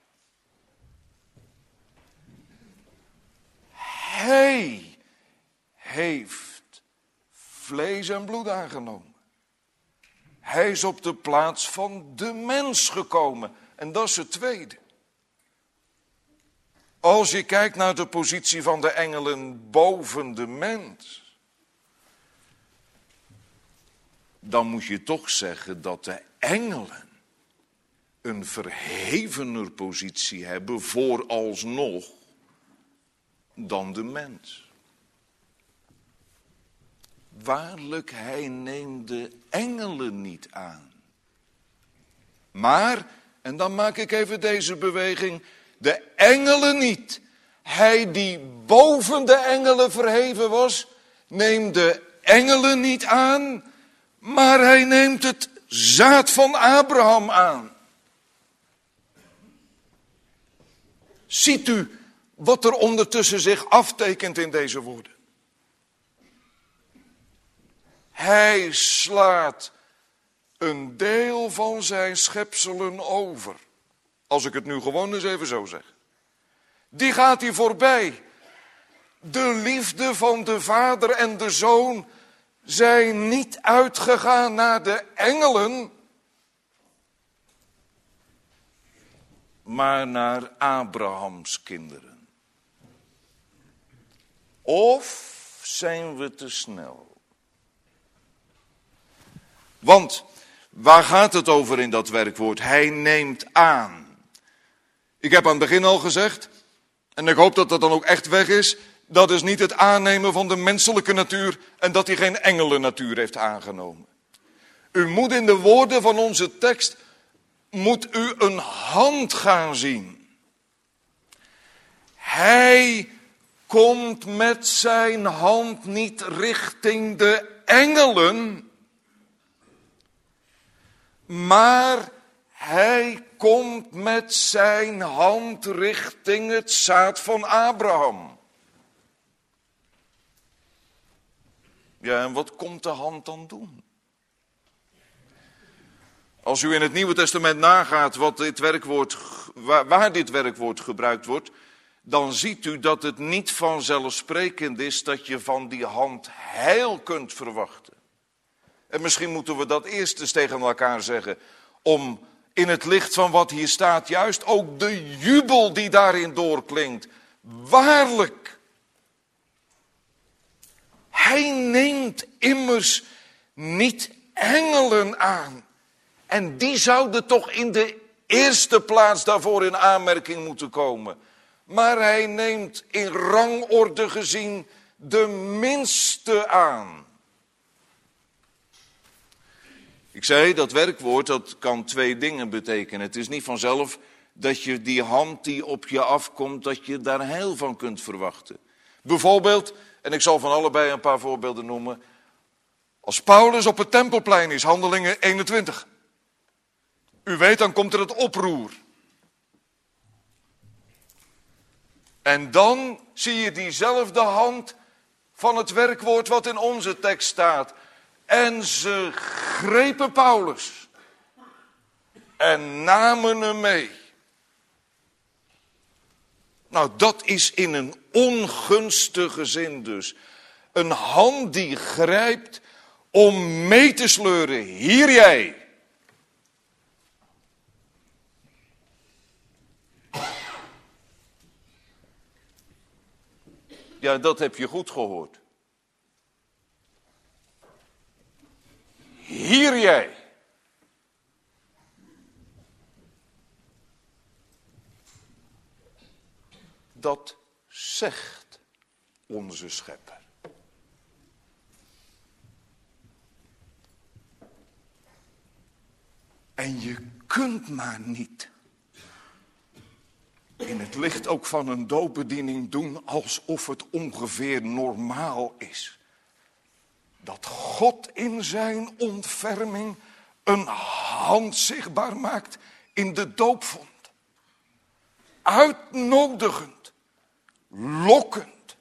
Hij heeft vlees en bloed aangenomen. Hij is op de plaats van de mens gekomen. En dat is het tweede. Als je kijkt naar de positie van de engelen boven de mens, dan moet je toch zeggen dat de engelen een verhevener positie hebben vooralsnog dan de mens. Waarlijk, hij neemt de engelen niet aan. Maar, en dan maak ik even deze beweging, de engelen niet. Hij die boven de engelen verheven was, neemt de engelen niet aan, maar hij neemt het zaad van Abraham aan. Ziet u wat er ondertussen zich aftekent in deze woorden? Hij slaat een deel van zijn schepselen over. Als ik het nu gewoon eens even zo zeg. Die gaat hij voorbij. De liefde van de vader en de zoon zijn niet uitgegaan naar de engelen, maar naar Abrahams kinderen. Of zijn we te snel? Want waar gaat het over in dat werkwoord? Hij neemt aan. Ik heb aan het begin al gezegd, en ik hoop dat dat dan ook echt weg is, dat is niet het aannemen van de menselijke natuur en dat hij geen engelennatuur heeft aangenomen. U moet in de woorden van onze tekst, moet u een hand gaan zien. Hij komt met zijn hand niet richting de engelen, maar hij komt met zijn hand richting het zaad van Abraham. Ja, en wat komt de hand dan doen? Als u in het Nieuwe Testament nagaat wat dit werkwoord, waar, waar dit werkwoord gebruikt wordt, dan ziet u dat het niet vanzelfsprekend is dat je van die hand heil kunt verwachten. En misschien moeten we dat eerst eens tegen elkaar zeggen, om in het licht van wat hier staat, juist ook de jubel die daarin doorklinkt. Waarlijk, hij neemt immers niet engelen aan. En die zouden toch in de eerste plaats daarvoor in aanmerking moeten komen. Maar hij neemt in rangorde gezien de minste aan. Ik zei, dat werkwoord, dat kan twee dingen betekenen. Het is niet vanzelf dat je die hand die op je afkomt, dat je daar heil van kunt verwachten. Bijvoorbeeld, en ik zal van allebei een paar voorbeelden noemen. Als Paulus op het Tempelplein is, Handelingen eenentwintig. U weet, dan komt er het oproer. En dan zie je diezelfde hand van het werkwoord wat in onze tekst staat. En ze grepen Paulus en namen hem mee. Nou, dat is in een ongunstige zin dus. Een hand die grijpt om mee te sleuren. Hier jij. Ja, dat heb je goed gehoord. Hier jij. Dat zegt onze Schepper. En je kunt maar niet in het licht ook van een doopbediening doen alsof het ongeveer normaal is. Dat God in zijn ontferming een hand zichtbaar maakt in de doopvond. Uitnodigend, lokkend.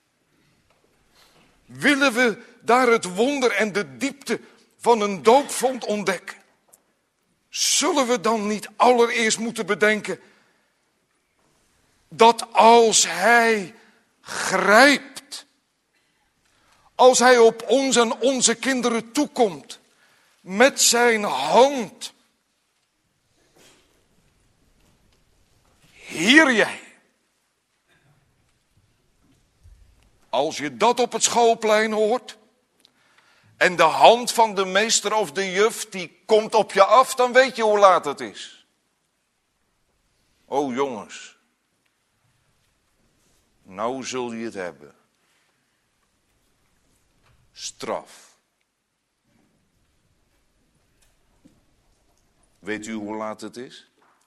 Willen we daar het wonder en de diepte van een doopvond ontdekken? Zullen we dan niet allereerst moeten bedenken dat als hij grijpt, als hij op ons en onze kinderen toekomt met zijn hand, hier jij. Als je dat op het schoolplein hoort en de hand van de meester of de juf die komt op je af, dan weet je hoe laat het is. O jongens, nou zul je het hebben. Straf. Weet u hoe laat het is?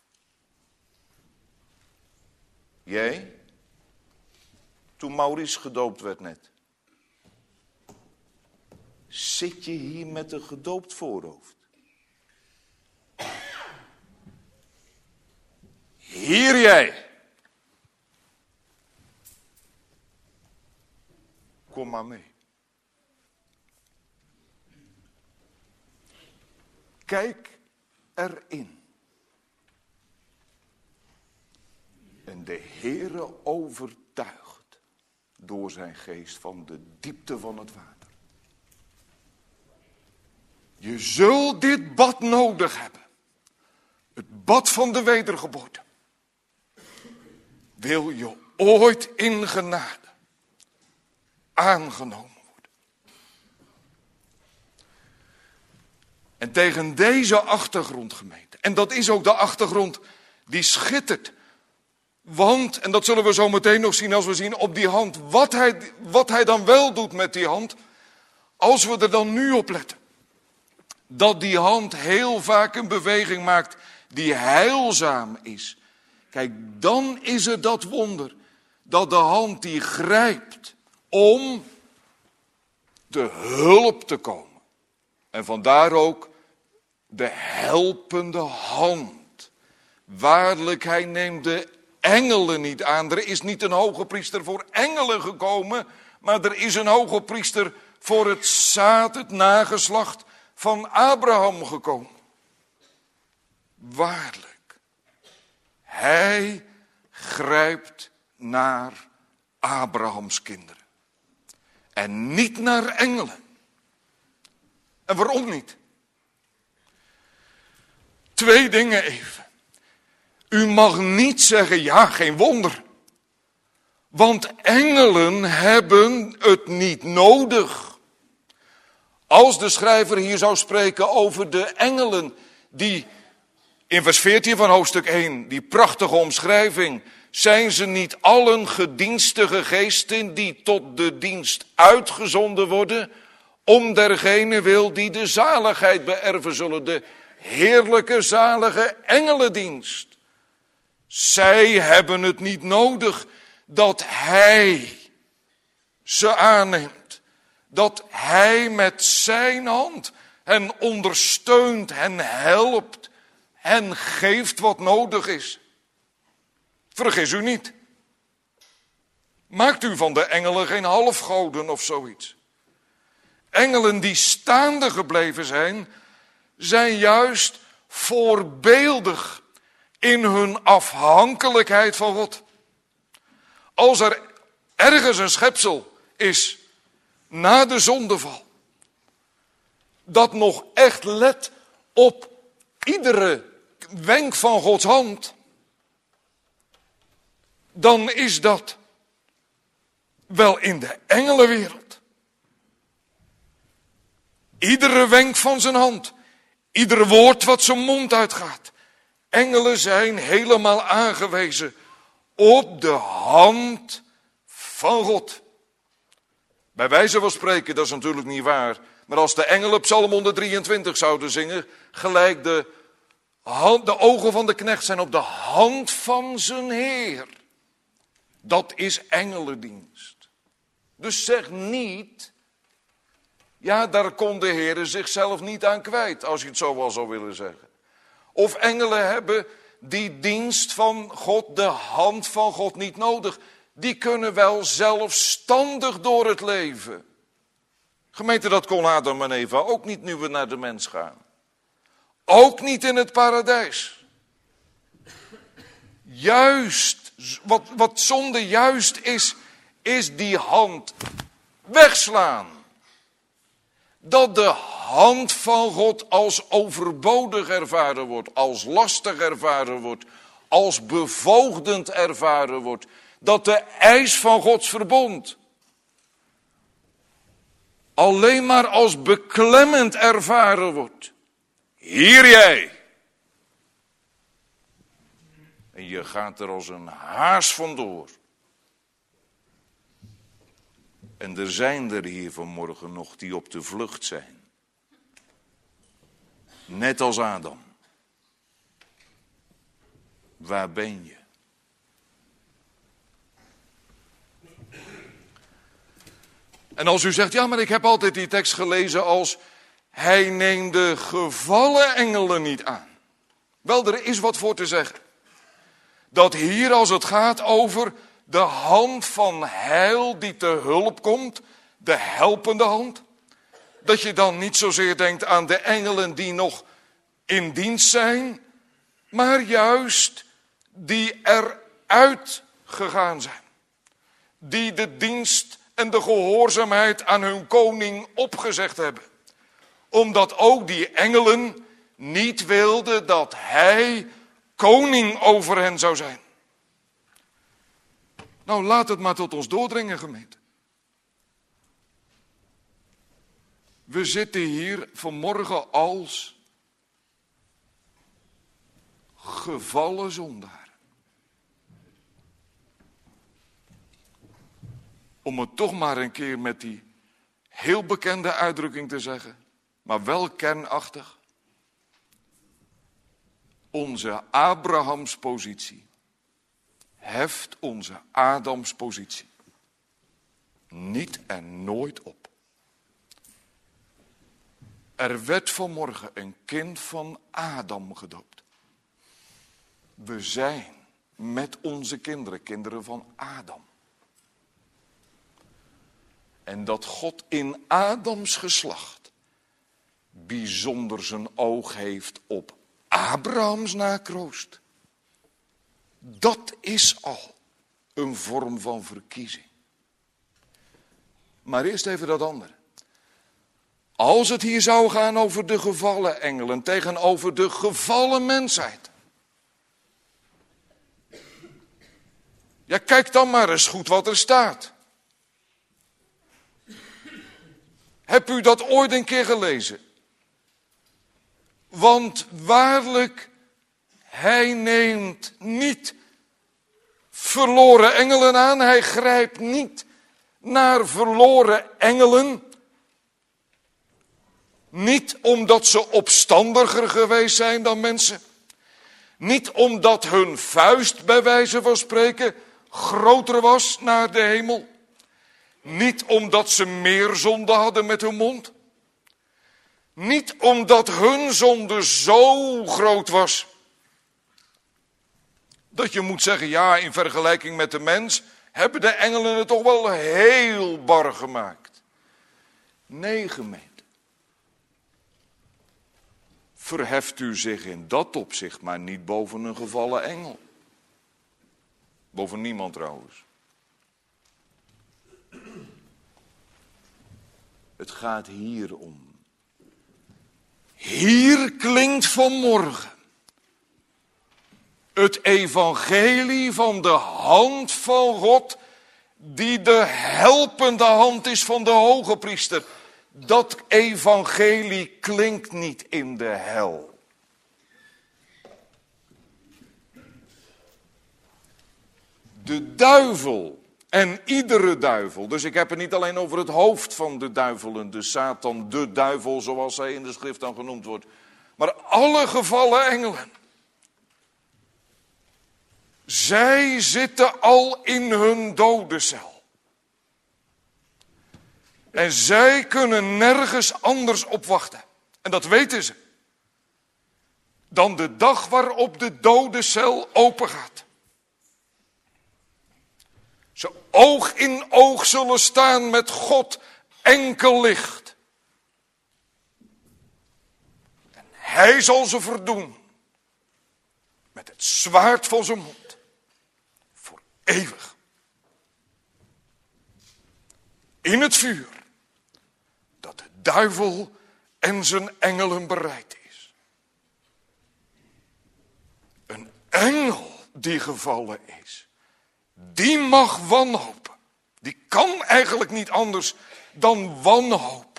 Jij? Toen Maurice gedoopt werd net. Zit je hier met een gedoopt voorhoofd? Hier jij. maar mee. Kijk erin. En de Heere overtuigt door zijn geest van de diepte van het water. Je zult dit bad nodig hebben. Het bad van de wedergeboorte. Wil je ooit in genade aangenomen worden. En tegen deze achtergrond, gemeente. En dat is ook de achtergrond die schittert. Want, en dat zullen we zo meteen nog zien als we zien op die hand. Wat hij, wat hij dan wel doet met die hand. Als we er dan nu op letten. Dat die hand heel vaak een beweging maakt die heilzaam is. Kijk, dan is er dat wonder. Dat de hand die grijpt om te hulp te komen. En vandaar ook de helpende hand. Waarlijk, hij neemt de engelen niet aan. Er is niet een hoge priester voor engelen gekomen. Maar er is een hoge priester voor het zaad, het nageslacht van Abraham gekomen. Waarlijk, hij grijpt naar Abrahams kinderen. En niet naar engelen. En waarom niet? Twee dingen even. U mag niet zeggen, ja, geen wonder. Want engelen hebben het niet nodig. Als de schrijver hier zou spreken over de engelen die in vers veertien van hoofdstuk één, die prachtige omschrijving, zijn ze niet allen gedienstige geesten die tot de dienst uitgezonden worden, om dergene wil die de zaligheid beërven zullen, de heerlijke zalige engelendienst. Zij hebben het niet nodig dat hij ze aanneemt. Dat hij met zijn hand hen ondersteunt, hen helpt, hen geeft wat nodig is. Vergis u niet. Maakt u van de engelen geen halfgoden of zoiets. Engelen die staande gebleven zijn, zijn juist voorbeeldig in hun afhankelijkheid van God. Als er ergens een schepsel is na de zondeval, dat nog echt let op iedere wenk van Gods hand, dan is dat wel in de engelenwereld. Iedere wenk van zijn hand, ieder woord wat zijn mond uitgaat. Engelen zijn helemaal aangewezen op de hand van God. Bij wijze van spreken, dat is natuurlijk niet waar. Maar als de engelen Psalm honderddrieëntwintig zouden zingen, gelijk de, hand, de ogen van de knecht zijn op de hand van zijn Heer. Dat is engelendienst. Dus zeg niet, ja, daar kon de Heer zichzelf niet aan kwijt, als je het zo wel zou willen zeggen. Of engelen hebben die dienst van God, de hand van God niet nodig. Die kunnen wel zelfstandig door het leven. Gemeente, dat kon Adam en Eva ook niet nu we naar de mens gaan. Ook niet in het paradijs. Juist, wat, wat zonde juist is, is die hand wegslaan. Dat de hand van God als overbodig ervaren wordt, als lastig ervaren wordt, als bevoogdend ervaren wordt. Dat de eis van Gods verbond alleen maar als beklemmend ervaren wordt. Hier jij. En je gaat er als een haas vandoor. En er zijn er hier vanmorgen nog die op de vlucht zijn. Net als Adam. Waar ben je? En als u zegt, ja, maar ik heb altijd die tekst gelezen als, hij neemt de gevallen engelen niet aan. Wel, er is wat voor te zeggen. Dat hier als het gaat over de hand van heil die te hulp komt, de helpende hand. Dat je dan niet zozeer denkt aan de engelen die nog in dienst zijn, maar juist die eruit gegaan zijn. Die de dienst en de gehoorzaamheid aan hun koning opgezegd hebben. Omdat ook die engelen niet wilden dat hij koning over hen zou zijn. Nou, laat het maar tot ons doordringen, gemeente. We zitten hier vanmorgen als gevallen zondaren. Om het toch maar een keer met die heel bekende uitdrukking te zeggen, maar wel kernachtig. Onze Abrahams positie heft onze Adams positie niet en nooit op. Er werd vanmorgen een kind van Adam gedoopt. We zijn met onze kinderen, kinderen van Adam. En dat God in Adams geslacht bijzonder zijn oog heeft op Abrahams nakroost. Dat is al een vorm van verkiezing. Maar eerst even dat andere. Als het hier zou gaan over de gevallen engelen tegenover de gevallen mensheid. Ja, kijk dan maar eens goed wat er staat. Heb u dat ooit een keer gelezen? Want waarlijk, hij neemt niet verloren engelen aan. Hij grijpt niet naar verloren engelen. Niet omdat ze opstandiger geweest zijn dan mensen. Niet omdat hun vuist bij wijze van spreken groter was naar de hemel. Niet omdat ze meer zonde hadden met hun mond. Niet omdat hun zonde zo groot was. Dat je moet zeggen, ja, in vergelijking met de mens hebben de engelen het toch wel heel bar gemaakt. Nee, gemeente. Verheft u zich in dat opzicht maar niet boven een gevallen engel. Boven niemand trouwens. Het gaat hier om. Hier klinkt vanmorgen het evangelie van de hand van God, die de helpende hand is van de hoge priester. Dat evangelie klinkt niet in de hel. De duivel en iedere duivel, dus ik heb het niet alleen over het hoofd van de duivelen, de Satan, de duivel zoals hij in de schrift dan genoemd wordt, maar alle gevallen engelen. Zij zitten al in hun dodencel. En zij kunnen nergens anders op wachten. En dat weten ze. Dan de dag waarop de dodencel open gaat. Ze oog in oog zullen staan met God enkel licht. En hij zal ze verdoen. Met het zwaard van zijn mond. Voor eeuwig. In het vuur. Dat de duivel en zijn engelen bereid is. Een engel die gevallen is. Die mag wanhopen. Die kan eigenlijk niet anders dan wanhopen.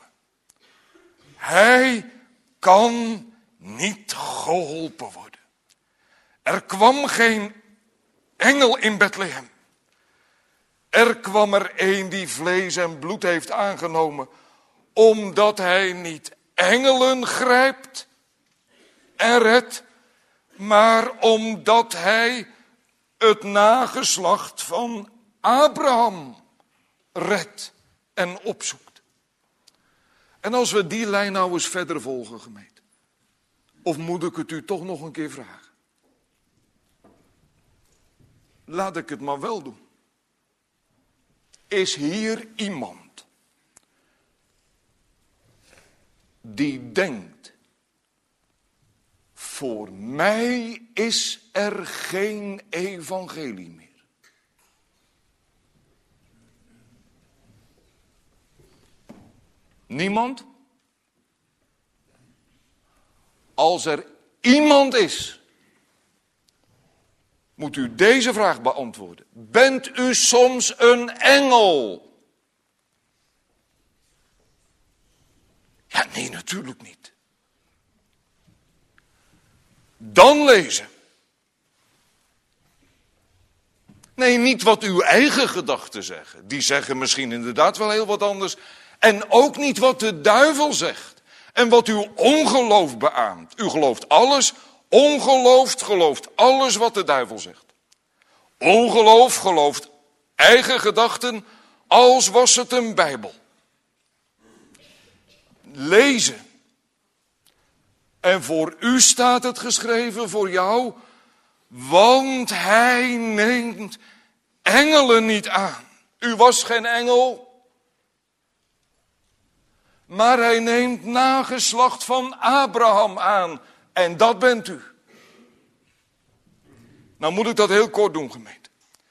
Hij kan niet geholpen worden. Er kwam geen engel in Bethlehem. Er kwam er een die vlees en bloed heeft aangenomen, omdat hij niet engelen grijpt en redt, maar omdat hij het nageslacht van Abraham redt en opzoekt. En als we die lijn nou eens verder volgen, gemeente, of moet ik het u toch nog een keer vragen? Laat ik het maar wel doen. Is hier iemand die denkt, voor mij is er geen evangelie meer. Niemand? Als er iemand is, moet u deze vraag beantwoorden. Bent u soms een engel? Ja, nee, natuurlijk niet. Dan lezen. Nee, niet wat uw eigen gedachten zeggen. Die zeggen misschien inderdaad wel heel wat anders. En ook niet wat de duivel zegt. En wat uw ongeloof beaamt. U gelooft alles. Ongeloof gelooft alles wat de duivel zegt. Ongeloof gelooft eigen gedachten als was het een Bijbel. Lezen. En voor u staat het geschreven, voor jou. Want hij neemt engelen niet aan. U was geen engel. Maar hij neemt nageslacht van Abraham aan. En dat bent u. Nou moet ik dat heel kort doen, gemeente.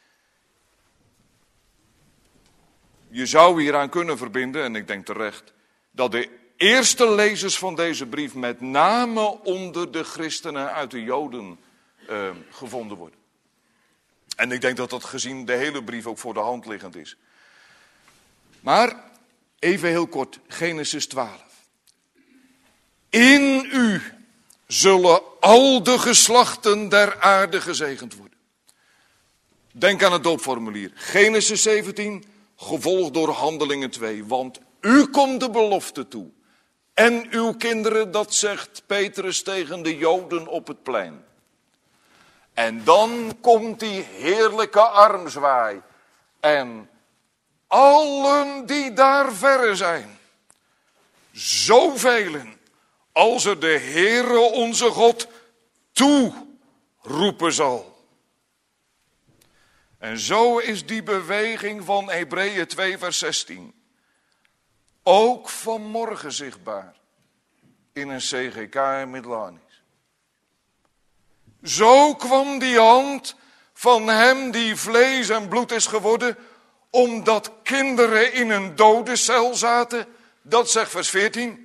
Je zou hieraan kunnen verbinden, en ik denk terecht, dat de eerste lezers van deze brief met name onder de christenen uit de Joden eh, gevonden worden. En ik denk dat dat gezien de hele brief ook voor de hand liggend is. Maar even heel kort, Genesis twaalf. In u zullen al de geslachten der aarde gezegend worden. Denk aan het doopformulier. Genesis zeventien, gevolgd door Handelingen twee. Want u komt de belofte toe. En uw kinderen, dat zegt Petrus tegen de Joden op het plein. En dan komt die heerlijke armzwaai. En allen die daar verre zijn, zoveel als er de Heere onze God toeroepen zal. En zo is die beweging van Hebreeën twee vers zestien ook vanmorgen zichtbaar in een C G K in Midlanis. Zo kwam die hand van hem die vlees en bloed is geworden, omdat kinderen in een dodencel zaten, dat zegt vers veertien.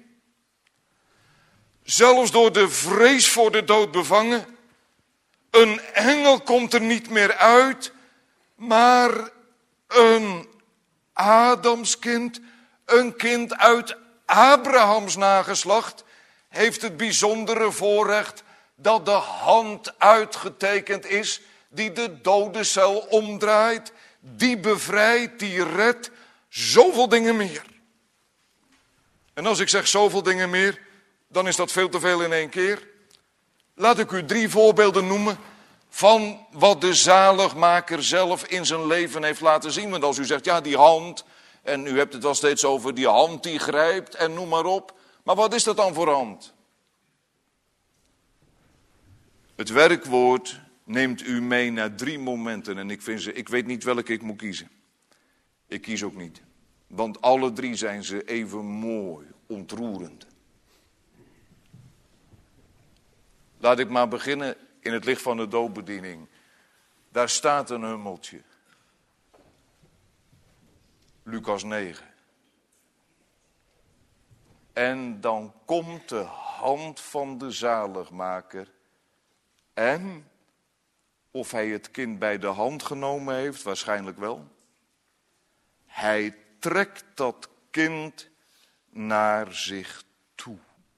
Zelfs door de vrees voor de dood bevangen. Een engel komt er niet meer uit, maar een Adamskind, een kind uit Abrahams nageslacht, heeft het bijzondere voorrecht dat de hand uitgetekend is die de dodencel omdraait, die bevrijdt, die redt, zoveel dingen meer. En als ik zeg zoveel dingen meer, dan is dat veel te veel in één keer. Laat ik u drie voorbeelden noemen van wat de zaligmaker zelf in zijn leven heeft laten zien. Want als u zegt, ja die hand, en u hebt het wel steeds over die hand die grijpt en noem maar op. Maar wat is dat dan voor hand? Het werkwoord neemt u mee naar drie momenten en ik, vind ze, ik weet niet welke ik moet kiezen. Ik kies ook niet. Want alle drie zijn ze even mooi, ontroerend. Laat ik maar beginnen in het licht van de doopbediening. Daar staat een hummeltje. Lucas negen. En dan komt de hand van de zaligmaker. En of hij het kind bij de hand genomen heeft, waarschijnlijk wel. Hij trekt dat kind naar zich toe.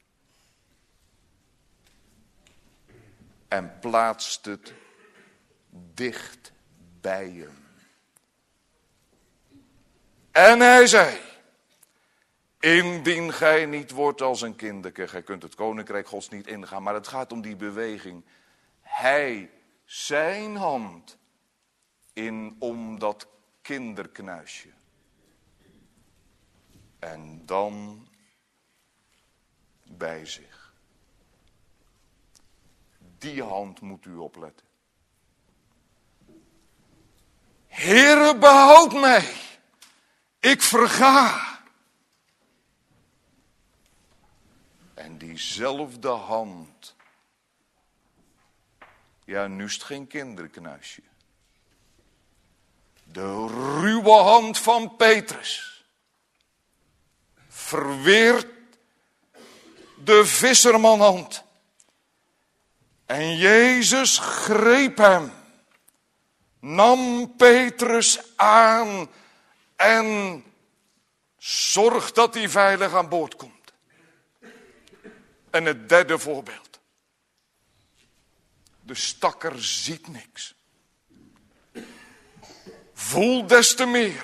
En plaatst het dicht bij hem. En hij zei, indien gij niet wordt als een kinderke, gij kunt het koninkrijk Gods niet ingaan, maar het gaat om die beweging. Hij, zijn hand, in om dat kinderknuisje. En dan bij zich. Die hand moet u opletten. Heere, behoud mij. Ik verga. En diezelfde hand, ja, nu is het geen kinderknuisje. De ruwe hand van Petrus verweert de vissermanhand. En Jezus greep hem, nam Petrus aan en zorgt dat hij veilig aan boord komt. En het derde voorbeeld. De stakker ziet niks. Voelt des te meer.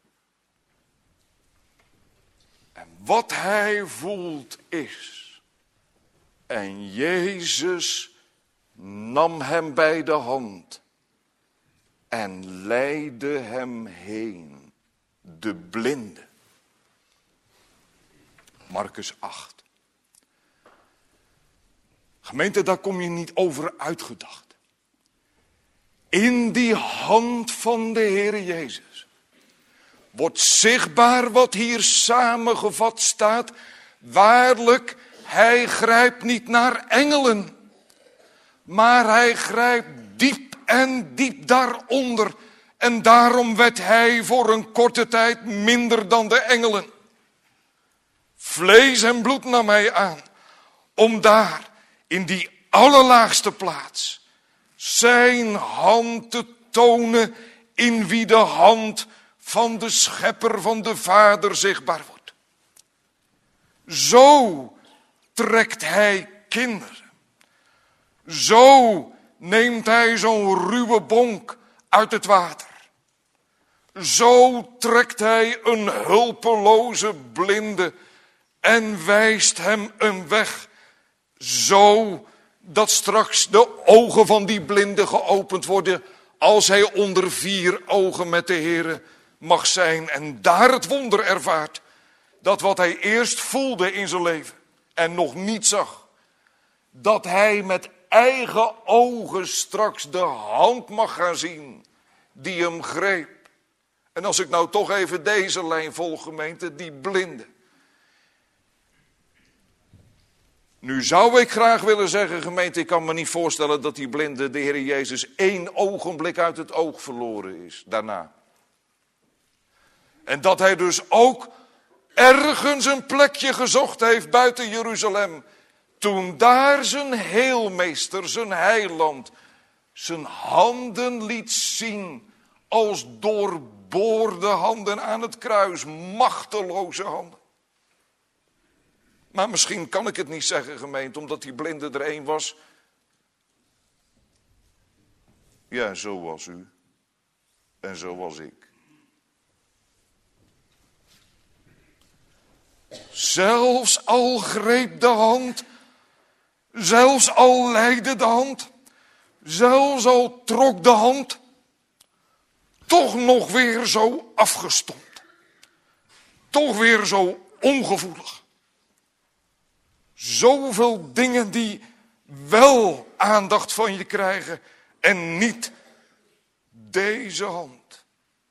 En wat hij voelt is. En Jezus nam hem bij de hand. En leidde hem heen. De blinde. Markus acht. Gemeente, daar kom je niet over uitgedacht. In die hand van de Heer Jezus wordt zichtbaar wat hier samengevat staat. Waarlijk, hij grijpt niet naar engelen, maar hij grijpt diep en diep daaronder. En daarom werd hij voor een korte tijd minder dan de engelen. Vlees en bloed nam hij aan, om daar in die allerlaagste plaats zijn hand te tonen, in wie de hand van de schepper van de Vader zichtbaar wordt. Zo trekt hij kinderen. Zo neemt hij zo'n ruwe bonk uit het water. Zo trekt hij een hulpeloze blinde en wijst hem een weg. Zo dat straks de ogen van die blinde geopend worden, als hij onder vier ogen met de Heere mag zijn en daar het wonder ervaart, dat wat hij eerst voelde in zijn leven en nog niet zag, dat hij met eigen ogen straks de hand mag gaan zien die hem greep. En als ik nou toch even deze lijn volg, gemeente, die blinde. Nu zou ik graag willen zeggen, gemeente, ik kan me niet voorstellen dat die blinde de Heer Jezus één ogenblik uit het oog verloren is daarna. En dat hij dus ook ergens een plekje gezocht heeft buiten Jeruzalem. Toen daar zijn heelmeester, zijn heiland, zijn handen liet zien als doorboorde handen aan het kruis, machteloze handen. Maar misschien kan ik het niet zeggen, gemeente, omdat die blinde er één was. Ja, zo was u. En zo was ik. Zelfs al greep de hand, zelfs al leidde de hand, zelfs al trok de hand, toch nog weer zo afgestompt. Toch weer zo ongevoelig. Zoveel dingen die wel aandacht van je krijgen en niet deze hand.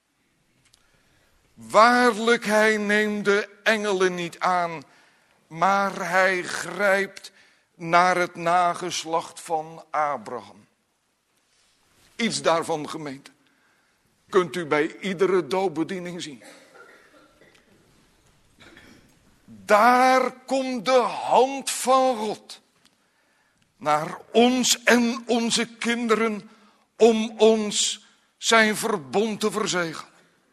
Waarlijk, hij neemt de engelen niet aan, maar hij grijpt naar het nageslacht van Abraham. Iets daarvan, gemeente, kunt u bij iedere doopbediening zien. Daar komt de hand van God naar ons en onze kinderen om ons zijn verbond te verzegelen.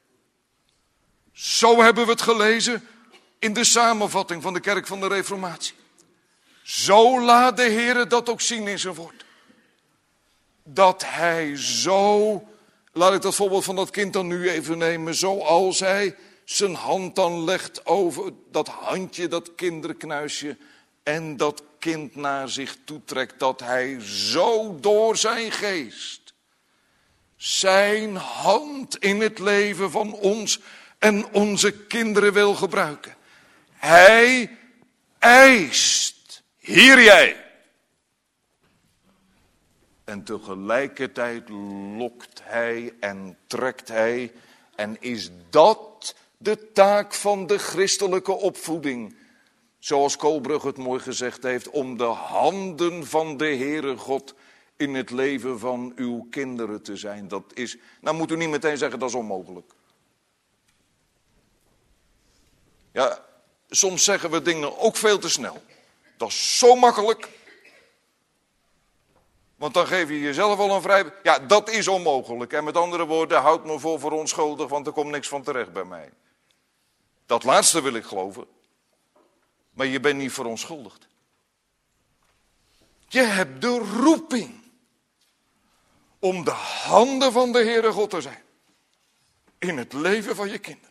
Zo hebben we het gelezen in de samenvatting van de kerk van de Reformatie. Zo laat de Heer dat ook zien in zijn woord. Dat hij zo, laat ik dat voorbeeld van dat kind dan nu even nemen, zoals hij zijn hand dan legt over dat handje, dat kinderknuisje, en dat kind naar zich toetrekt, dat hij zo door zijn geest zijn hand in het leven van ons en onze kinderen wil gebruiken. Hij eist, hier jij. En tegelijkertijd lokt hij en trekt hij. En is dat de taak van de christelijke opvoeding? Zoals Koolbrug het mooi gezegd heeft, om de handen van de Heere God in het leven van uw kinderen te zijn. Dat is, nou moet u niet meteen zeggen dat is onmogelijk. Ja, soms zeggen we dingen ook veel te snel. Dat is zo makkelijk. Want dan geef je jezelf al een vrij... Ja, dat is onmogelijk. En met andere woorden, houd me voor voor onschuldig, want er komt niks van terecht bij mij. Dat laatste wil ik geloven. Maar je bent niet verontschuldigd. Je hebt de roeping om de handen van de Heere God te zijn. In het leven van je kinderen.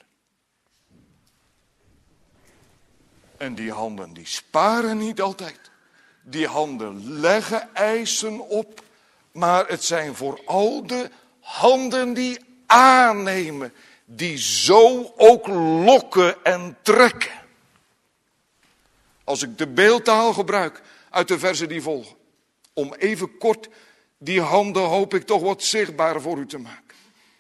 En die handen die sparen niet altijd. Die handen leggen eisen op. Maar het zijn vooral de handen die aannemen. Die zo ook lokken en trekken. Als ik de beeldtaal gebruik uit de versen die volgen. Om even kort die handen hoop ik toch wat zichtbaar voor u te maken.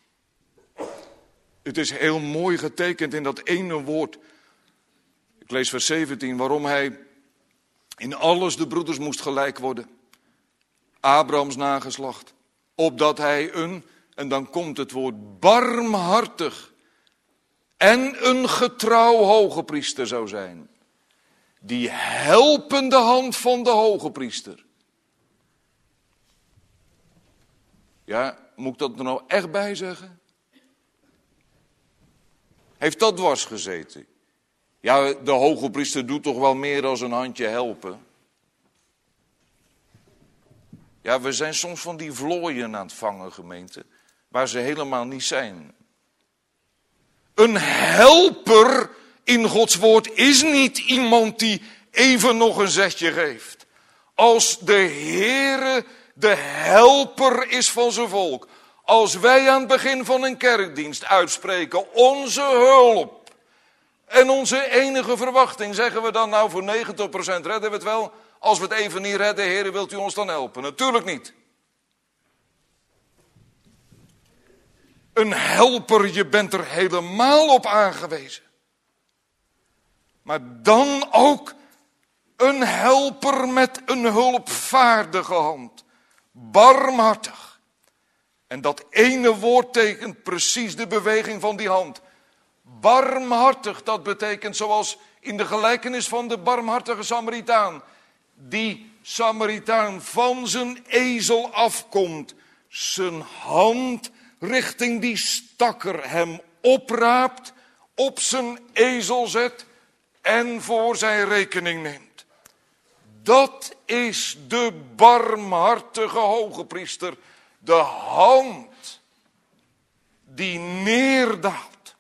Het is heel mooi getekend in dat ene woord. Ik lees vers zeventien, waarom hij in alles de broeders moest gelijk worden. Abrahams nageslacht. Opdat hij een, en dan komt het woord, barmhartig en een getrouw hogepriester zou zijn. Die helpende hand van de hogepriester. Ja, moet ik dat er nou echt bij zeggen? Heeft dat dwars gezeten? Ja, de hogepriester doet toch wel meer dan een handje helpen. Ja, we zijn soms van die vlooien aan het vangen, gemeente, waar ze helemaal niet zijn. Een helper in Gods woord is niet iemand die even nog een zetje geeft. Als de Heere de helper is van zijn volk. Als wij aan het begin van een kerkdienst uitspreken onze hulp. En onze enige verwachting, zeggen we dan nou voor negentig procent redden we het wel. Als we het even niet redden, Heere, wilt u ons dan helpen? Natuurlijk niet. Een helper, je bent er helemaal op aangewezen. Maar dan ook een helper met een hulpvaardige hand. Barmhartig. En dat ene woord tekent precies de beweging van die hand. Barmhartig, dat betekent zoals in de gelijkenis van de barmhartige Samaritaan. Die Samaritaan van zijn ezel afkomt. Zijn hand richting die stakker hem opraapt. Op zijn ezel zet. En voor zijn rekening neemt. Dat is de barmhartige hogepriester. De hand die neerdaalt.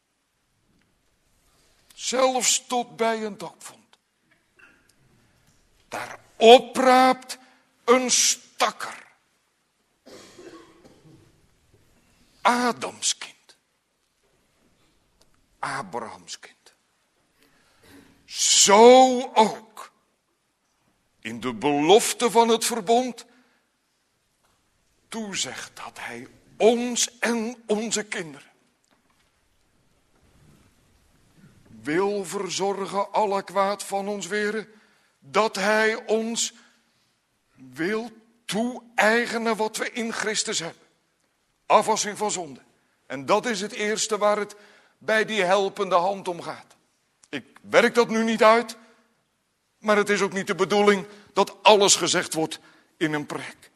Zelfs tot bij een doopvond. Daar opraapt een stakker. Adams kind. Abrahams kind. Zo ook in de belofte van het verbond toezegt dat hij ons en onze kinderen wil verzorgen alle kwaad van ons weren, dat hij ons wil toe-eigenen wat we in Christus hebben. Afwassing van zonde. En dat is het eerste waar het bij die helpende hand om gaat. Ik werk dat nu niet uit, maar het is ook niet de bedoeling dat alles gezegd wordt in een preek.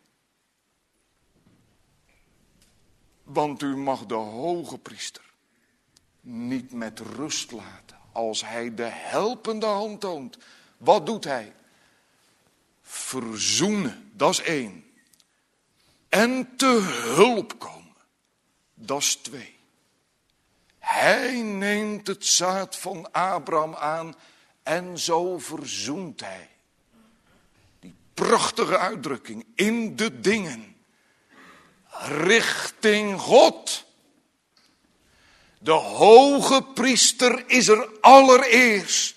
Want u mag de hoge priester niet met rust laten als hij de helpende hand toont. Wat doet hij? Verzoenen, dat is één. En te hulp komen, dat is twee. Hij neemt het zaad van Abraham aan en zo verzoent hij. Die prachtige uitdrukking, in de dingen, richting God. De hoge priester is er allereerst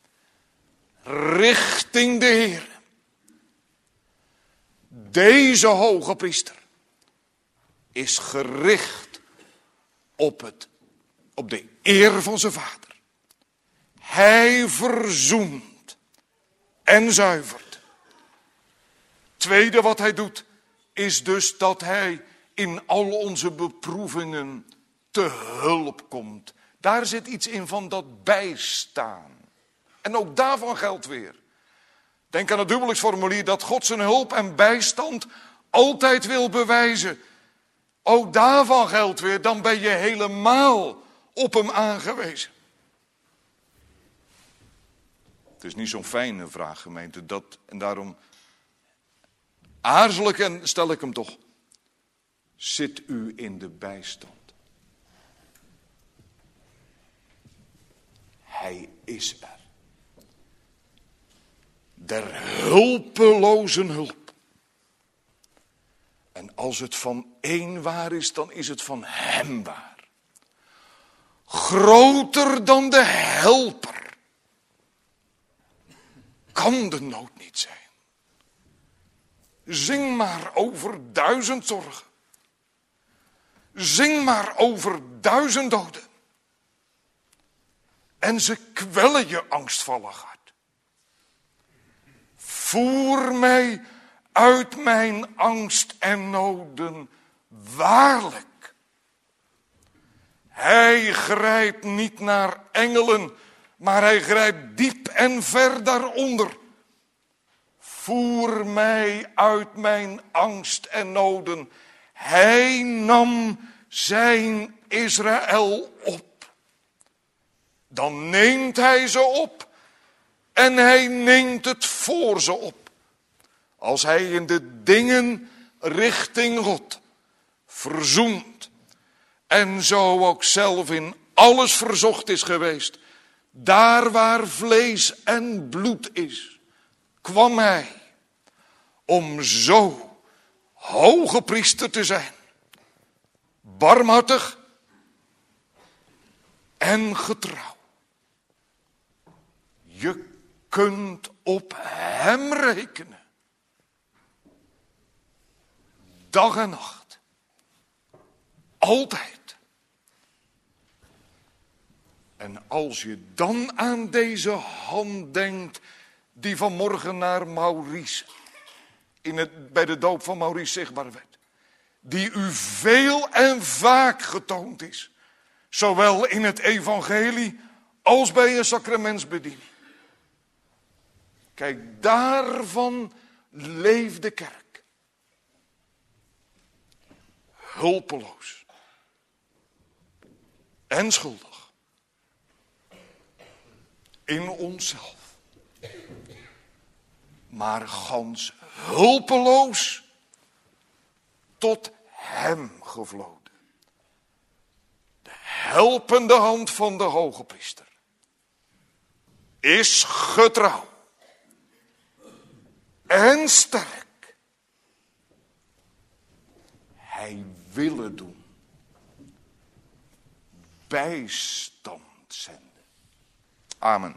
richting de Heer. Deze hoge priester is gericht op, het, op de eer van zijn vader. Hij verzoent en zuivert. Tweede wat hij doet, is dus dat hij in al onze beproevingen te hulp komt. Daar zit iets in van dat bijstaan. En ook daarvan geldt weer. Denk aan het dubbelingsformulier dat God zijn hulp en bijstand altijd wil bewijzen. Ook daarvan geldt weer, dan ben je helemaal op hem aangewezen. Het is niet zo'n fijne vraag, gemeente, dat, en daarom aarzel ik en stel ik hem toch. Zit u in de bijstand? Hij is er. Der hulpelozen hulp. En als het van één waar is, dan is het van hem waar. Groter dan de helper kan de nood niet zijn. Zing maar over duizend zorgen. Zing maar over duizend doden. En ze kwellen je angstvallig hart. Voer mij uit mijn angst en noden, waarlijk. Hij grijpt niet naar engelen, maar hij grijpt diep en ver daaronder. Voer mij uit mijn angst en noden. Hij nam zijn Israël op. Dan neemt hij ze op en hij neemt het voor ze op. Als hij in de dingen richting God verzoent en zo ook zelf in alles verzocht is geweest, daar waar vlees en bloed is, kwam hij om zo hoge priester te zijn, barmhartig en getrouw. Je kunt op hem rekenen. Dag en nacht. Altijd. En als je dan aan deze hand denkt die vanmorgen naar Maurice, in het, bij de doop van Maurice zichtbaar werd. Die u veel en vaak getoond is. Zowel in het evangelie als bij een sacramentsbediening. Kijk, daarvan leeft de kerk. Hulpeloos. En schuldig. In onszelf. Maar gans hulpeloos tot hem gevloden. De helpende hand van de hoge priester is getrouw en sterk. Hij wil het doen. Bijstand zenden. Amen.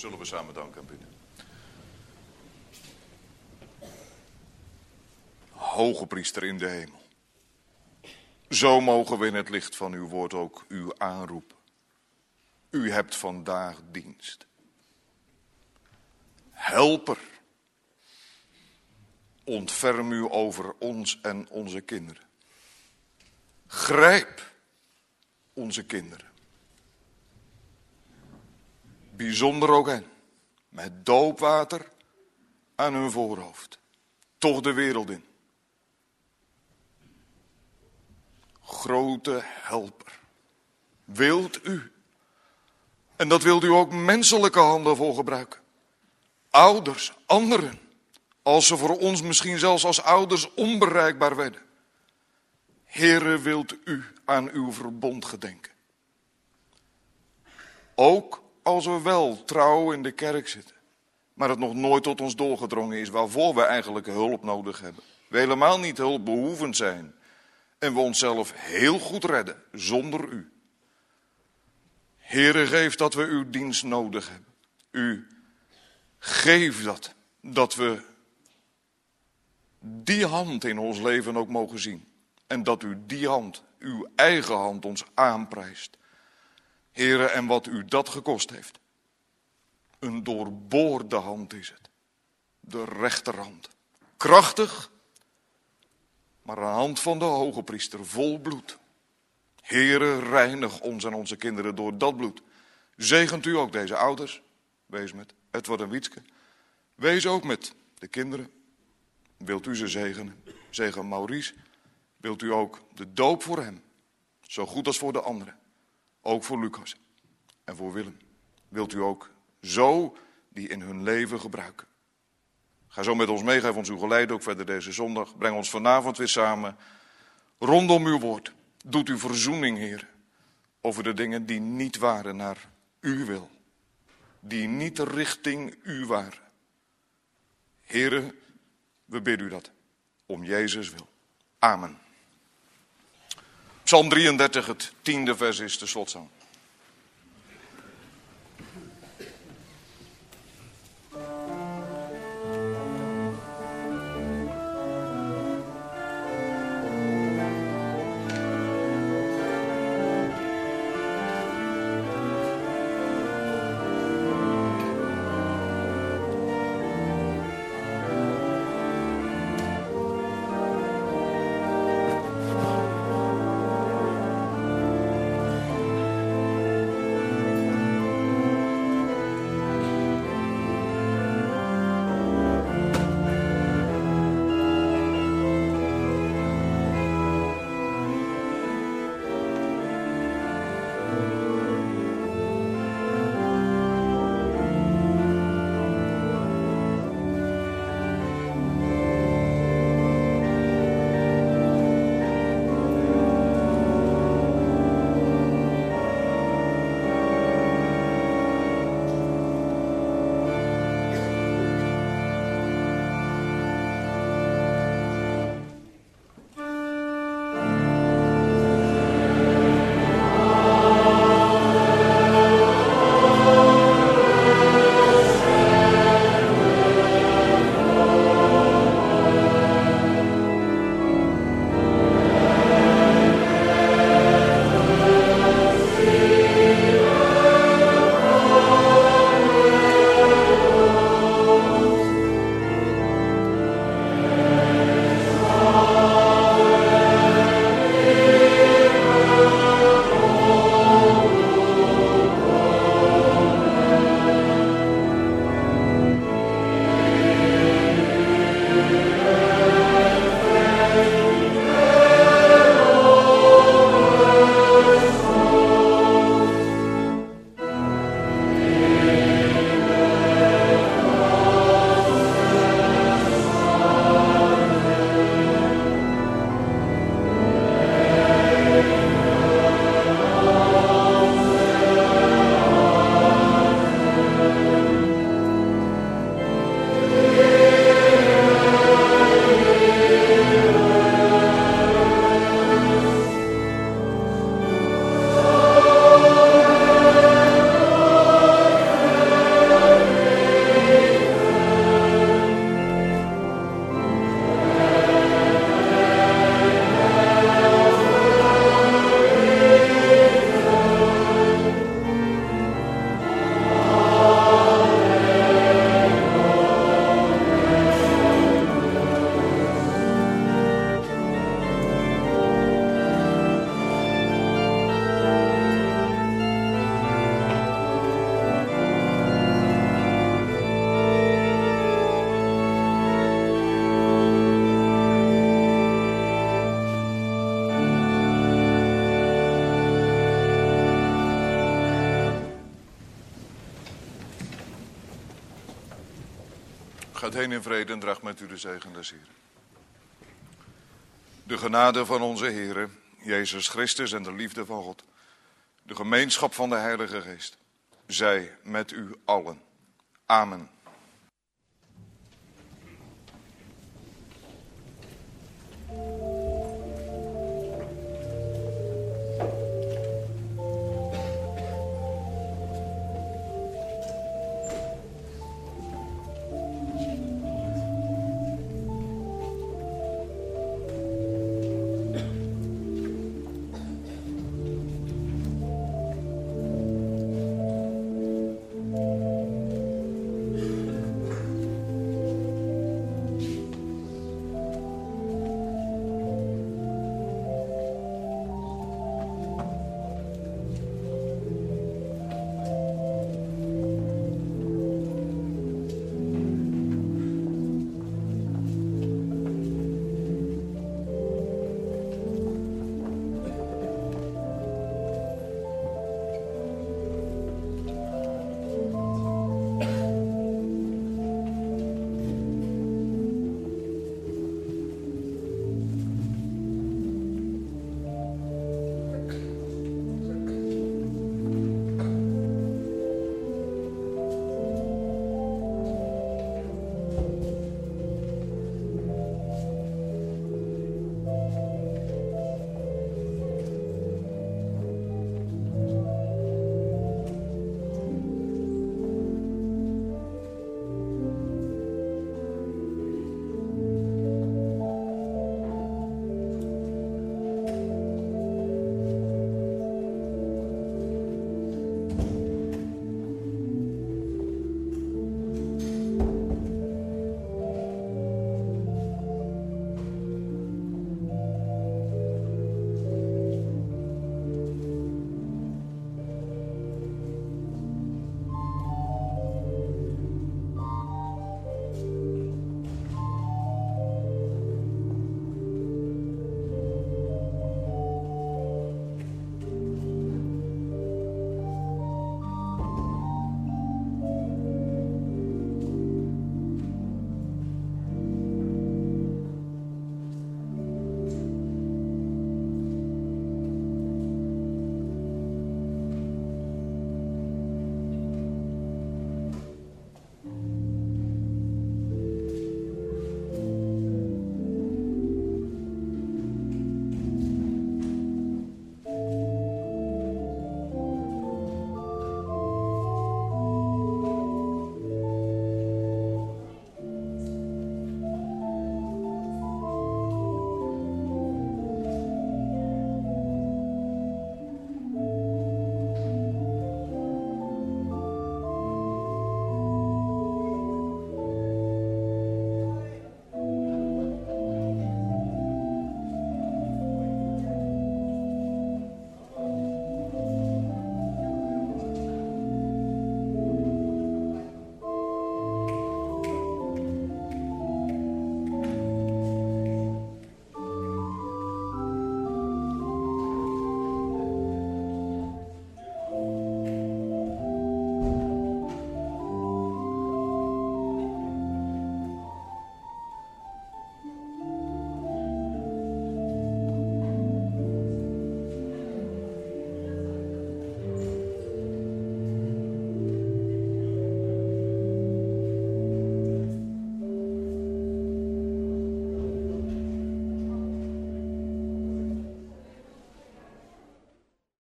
Zullen we samen danken en bidden. Hoge priester in de hemel. Zo mogen we in het licht van uw woord ook u aanroepen. U hebt vandaag dienst. Helper. Ontferm u over ons en onze kinderen. Grijp onze kinderen. Bijzonder ook hen. Met doopwater aan hun voorhoofd. Toch de wereld in. Grote helper. Wilt u. En dat wilt u ook menselijke handen voor gebruiken. Ouders, anderen. Als ze voor ons misschien zelfs als ouders onbereikbaar werden. Heere, wilt u aan uw verbond gedenken. Ook als we wel trouw in de kerk zitten. Maar het nog nooit tot ons doorgedrongen is waarvoor we eigenlijk hulp nodig hebben. We helemaal niet hulpbehoevend zijn. En we onszelf heel goed redden zonder u. Heere, geef dat we uw dienst nodig hebben. U, geef dat, dat we die hand in ons leven ook mogen zien. En dat u die hand, uw eigen hand, ons aanprijst. Heere, en wat u dat gekost heeft. Een doorboorde hand is het. De rechterhand. Krachtig, maar een hand van de hoge priester vol bloed. Heere, reinig ons en onze kinderen door dat bloed. Zegent u ook deze ouders. Wees met Edward en Wietske. Wees ook met de kinderen. Wilt u ze zegenen? Zegen Maurice. Wilt u ook de doop voor hem? Zo goed als voor de anderen. Ook voor Lucas en voor Willem. Wilt u ook zo die in hun leven gebruiken? Ga zo met ons mee, geef ons uw geleide ook verder deze zondag. Breng ons vanavond weer samen rondom uw woord. Doet uw verzoening, Heer, over de dingen die niet waren naar uw wil. Die niet richting u waren. Heere, we bidden u dat. Om Jezus wil. Amen. Psalm drieëndertig, het tiende vers is de slotzang. heen in vrede en draagt met u de zegen des Heren. De genade van onze Heere, Jezus Christus en de liefde van God, de gemeenschap van de Heilige Geest, zij met u allen. Amen.